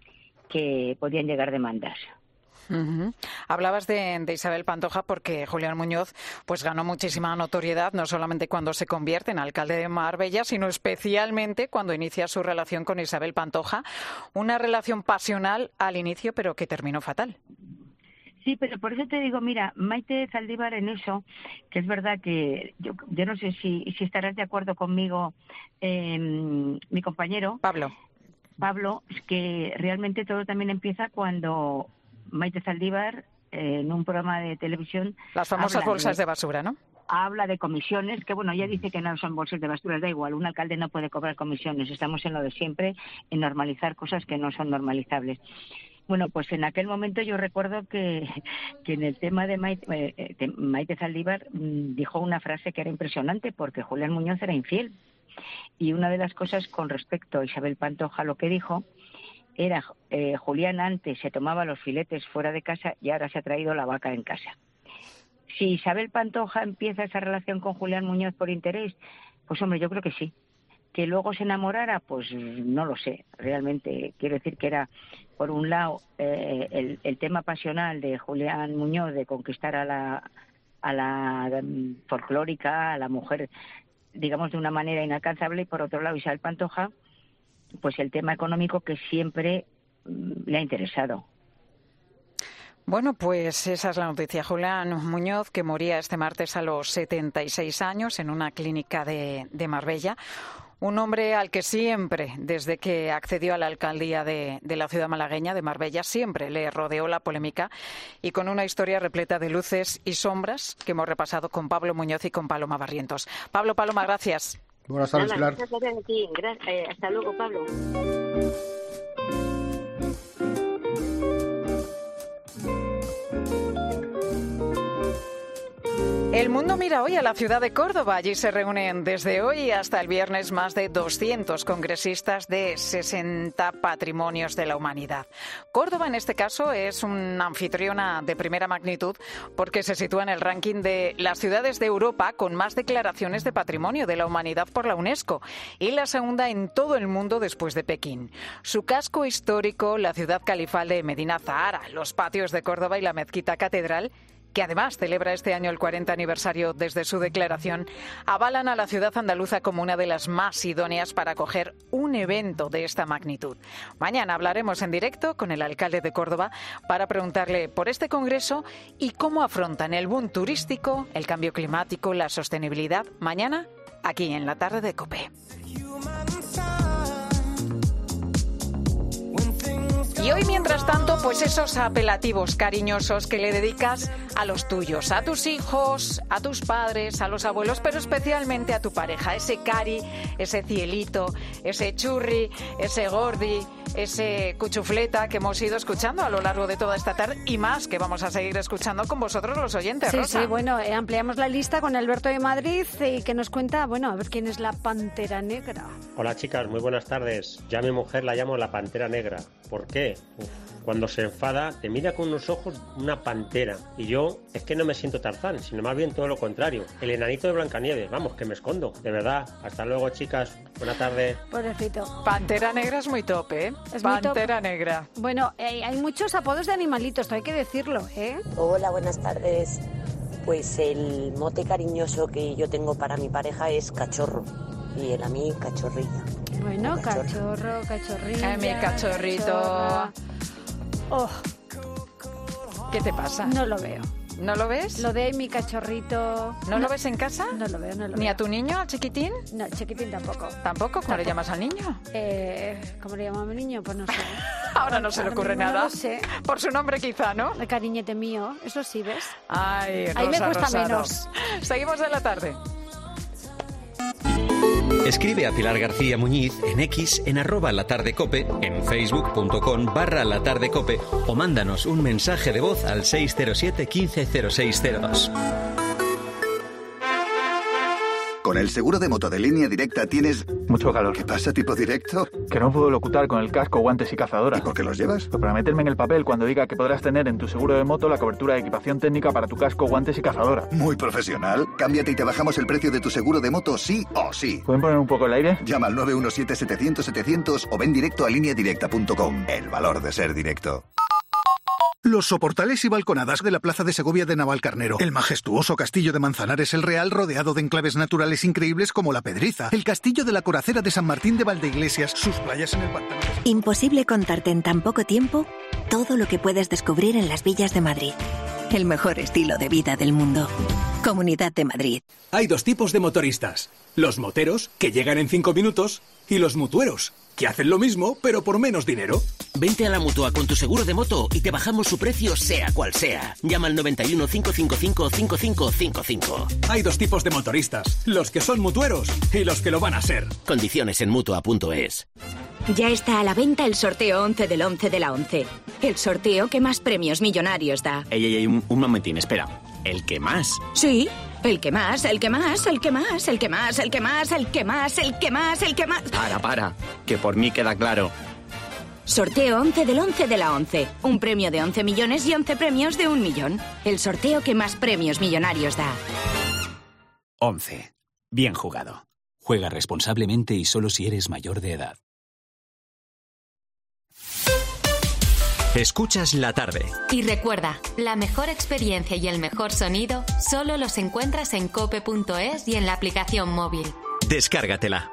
que podían llegar demandas. Uh-huh. Hablabas de, de Isabel Pantoja porque Julián Muñoz pues ganó muchísima notoriedad, no solamente cuando se convierte en alcalde de Marbella, sino especialmente cuando inicia su relación con Isabel Pantoja, una relación pasional al inicio, pero que terminó fatal. Sí, pero por eso te digo, mira, Maite Zaldívar en eso, que es verdad que yo, yo no sé si, si estarás de acuerdo conmigo, eh, mi compañero Pablo. Pablo, es que realmente todo también empieza cuando Maite Zaldívar, eh, en un programa de televisión... Las famosas bolsas de, de basura, ¿no? Habla de comisiones, que bueno, ella dice que no son bolsas de basura, da igual, un alcalde no puede cobrar comisiones, estamos en lo de siempre, en normalizar cosas que no son normalizables. Bueno, pues en aquel momento yo recuerdo que, que en el tema de Maite, eh, de Maite Zaldívar mmm, dijo una frase que era impresionante, porque Julián Muñoz era infiel. Y una de las cosas con respecto a Isabel Pantoja, lo que dijo era, eh, Julián antes se tomaba los filetes fuera de casa y ahora se ha traído la vaca en casa. Si Isabel Pantoja empieza esa relación con Julián Muñoz por interés, pues hombre, yo creo que sí. Que luego se enamorara, pues no lo sé. Realmente quiero decir que era, por un lado, eh, el, el tema pasional de Julián Muñoz de conquistar a la, a la um, folclórica, a la mujer, digamos, de una manera inalcanzable, y por otro lado Isabel Pantoja, pues el tema económico que siempre mmm, le ha interesado. Bueno, pues esa es la noticia. Julián Muñoz, que moría este martes a los setenta y seis años en una clínica de, de Marbella. Un hombre al que siempre, desde que accedió a la alcaldía de, de la ciudad malagueña, de Marbella, siempre le rodeó la polémica y con una historia repleta de luces y sombras que hemos repasado con Pablo Muñoz y con Paloma Barrientos. Pablo, Paloma, gracias. Buenas tardes, Pilar. Muchas gracias a ti. Gracias. Eh, hasta luego, Pablo. El mundo mira hoy a la ciudad de Córdoba. Allí se reúnen desde hoy hasta el viernes más de doscientos congresistas de sesenta patrimonios de la humanidad. Córdoba, en este caso, es una anfitriona de primera magnitud porque se sitúa en el ranking de las ciudades de Europa con más declaraciones de patrimonio de la humanidad por la UNESCO y la segunda en todo el mundo después de Pekín. Su casco histórico, la ciudad califal de Medina Zahara, los patios de Córdoba y la mezquita catedral, que además celebra este año el cuarenta aniversario desde su declaración, avalan a la ciudad andaluza como una de las más idóneas para acoger un evento de esta magnitud. Mañana hablaremos en directo con el alcalde de Córdoba para preguntarle por este congreso y cómo afrontan el boom turístico, el cambio climático, la sostenibilidad. Mañana, aquí en la tarde de COPE. Y hoy, mientras tanto, pues esos apelativos cariñosos que le dedicas a los tuyos, a tus hijos, a tus padres, a los abuelos, pero especialmente a tu pareja. Ese cari, ese cielito, ese churri, ese gordi, ese cuchufleta que hemos ido escuchando a lo largo de toda esta tarde y más que vamos a seguir escuchando con vosotros los oyentes, Sí, Rosa. sí, bueno, eh, ampliamos la lista con Alberto de Madrid y que nos cuenta, bueno, a ver quién es la Pantera Negra. Hola chicas, muy buenas tardes. Yo a mi mujer la llamo la Pantera Negra. ¿Por qué? Uf, cuando se enfada te mira con unos ojos una pantera y yo es que no me siento Tarzán, sino más bien todo lo contrario, el enanito de Blancanieves. Vamos, que me escondo, de verdad. Hasta luego chicas, buena tarde. Pobrecito. Pantera Negra es muy top, ¿eh? Es muy top. Pantera Negra. Bueno, eh, hay muchos apodos de animalitos, esto hay que decirlo, ¿eh? Hola, buenas tardes. Pues el mote cariñoso que yo tengo para mi pareja es cachorro y él a mí cachorrilla. Bueno, Cachorro. cachorro, cachorrilla. Ay, mi cachorrito. cachorra. Oh, ¿Qué te pasa? no lo veo. ¿No lo ves? Lo de mi cachorrito. ¿No, lo ves en casa? No lo veo, no lo veo. ¿Ni a tu niño, al chiquitín? No, chiquitín tampoco. ¿Tampoco? ¿Cómo le llamas al niño? Eh, ¿Cómo le llamo a mi niño? Pues no sé. Ahora no se le Ahora ocurre mismo no nada. lo sé. Por su nombre quizá, ¿no? El cariñete mío, eso sí, ¿ves? Ay, Rosa, Ahí me cuesta Rosado. menos. Seguimos de la tarde. Escribe a Pilar García Muñiz en X en arroba latardecope, en facebook.com barra latardecope o mándanos un mensaje de voz al seis cero siete, quince cero seis cero dos. Con el seguro de moto de Línea Directa tienes... Mucho calor. ¿Qué pasa, tipo directo? Que no puedo locutar con el casco, guantes y cazadora. ¿Y por qué los llevas? Pues para meterme en el papel cuando diga que podrás tener en tu seguro de moto la cobertura de equipación técnica para tu casco, guantes y cazadora. Muy profesional. Cámbiate y te bajamos el precio de tu seguro de moto sí o sí. ¿Pueden poner un poco el aire? Llama al nueve uno siete, setecientos, setecientos o ven directo a línea directa punto com. El valor de ser directo. Los soportales y balconadas de la Plaza de Segovia de Navalcarnero. El majestuoso castillo de Manzanares el Real, rodeado de enclaves naturales increíbles como La Pedriza. El castillo de la Coracera de San Martín de Valdeiglesias. Sus playas en el pantano. Imposible contarte en tan poco tiempo todo lo que puedes descubrir en las villas de Madrid. El mejor estilo de vida del mundo. Comunidad de Madrid. Hay dos tipos de motoristas. Los moteros, que llegan en cinco minutos, y los mutueros, que hacen lo mismo, pero por menos dinero. Vente a la Mutua con tu seguro de moto y te bajamos su precio sea cual sea. Llama al noventa y uno, cinco cinco cinco, cinco cinco cinco cinco. Hay dos tipos de motoristas, los que son mutueros y los que lo van a ser. Condiciones en Mutua punto es. Ya está a la venta el sorteo once del once de la once. El sorteo que más premios millonarios da. Ey, ey, ey, un, un momentín, espera. ¿El que más? Sí, el que más, el que más, el que más, el que más, el que más, el que más, el que más, el que más. Para, para, que por mí queda claro. Sorteo once del once de la once. Un premio de once millones y once premios de un millón. El sorteo que más premios millonarios da. once. Bien jugado. Juega responsablemente y solo si eres mayor de edad. Escuchas la tarde. Y recuerda, la mejor experiencia y el mejor sonido solo los encuentras en cope punto es y en la aplicación móvil. Descárgatela.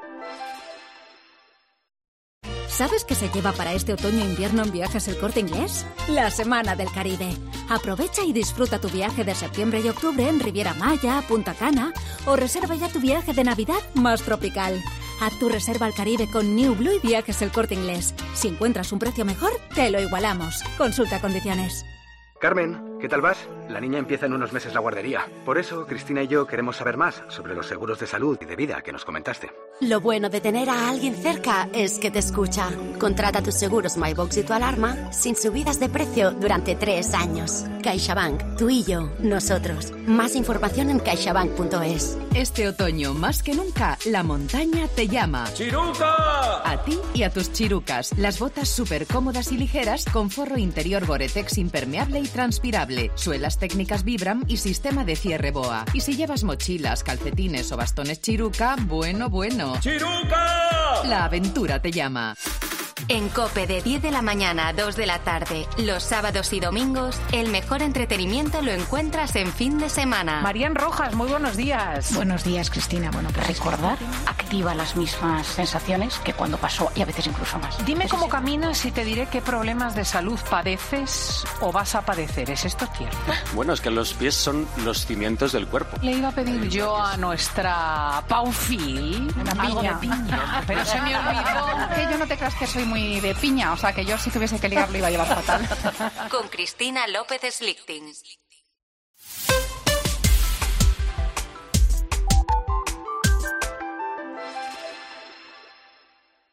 ¿Sabes qué se lleva para este otoño e invierno en Viajes El Corte Inglés? La Semana del Caribe. Aprovecha y disfruta tu viaje de septiembre y octubre en Riviera Maya, Punta Cana o reserva ya tu viaje de Navidad más tropical. Haz tu reserva al Caribe con New Blue y Viajes El Corte Inglés. Si encuentras un precio mejor, te lo igualamos. Consulta condiciones. Carmen, ¿qué tal vas? La niña empieza en unos meses la guardería. Por eso, Cristina y yo queremos saber más sobre los seguros de salud y de vida que nos comentaste. Lo bueno de tener a alguien cerca es que te escucha. Contrata tus seguros MyBox y tu alarma sin subidas de precio durante tres años. CaixaBank, tú y yo, nosotros. Más información en caixabank punto es. Este otoño, más que nunca, la montaña te llama. ¡Chiruca! A ti y a tus chirucas. Las botas súper cómodas y ligeras con forro interior Gore-Tex impermeable y transpirable, suelas técnicas Vibram y sistema de cierre BOA. Y si llevas mochilas, calcetines o bastones Chiruca, bueno, bueno. ¡Chiruca! La aventura te llama. En COPE de diez de la mañana a dos de la tarde, los sábados y domingos, el mejor entretenimiento lo encuentras en fin de semana. Marían Rojas, muy buenos días. Buenos días, Cristina. Bueno, pues recordar activa las mismas sensaciones que cuando pasó y a veces incluso más. Dime ¿Es cómo eso? caminas y te diré qué problemas de salud padeces o vas a padecer. ¿Es esto cierto? Bueno, es que los pies son los cimientos del cuerpo. Le iba a pedir yo a nuestra Paufil algo de piña, pero se me olvidó. Que yo no te creas que soy muy de piña, o sea que yo si tuviese que ligarlo iba a llevar fatal. Con Cristina López Slichting.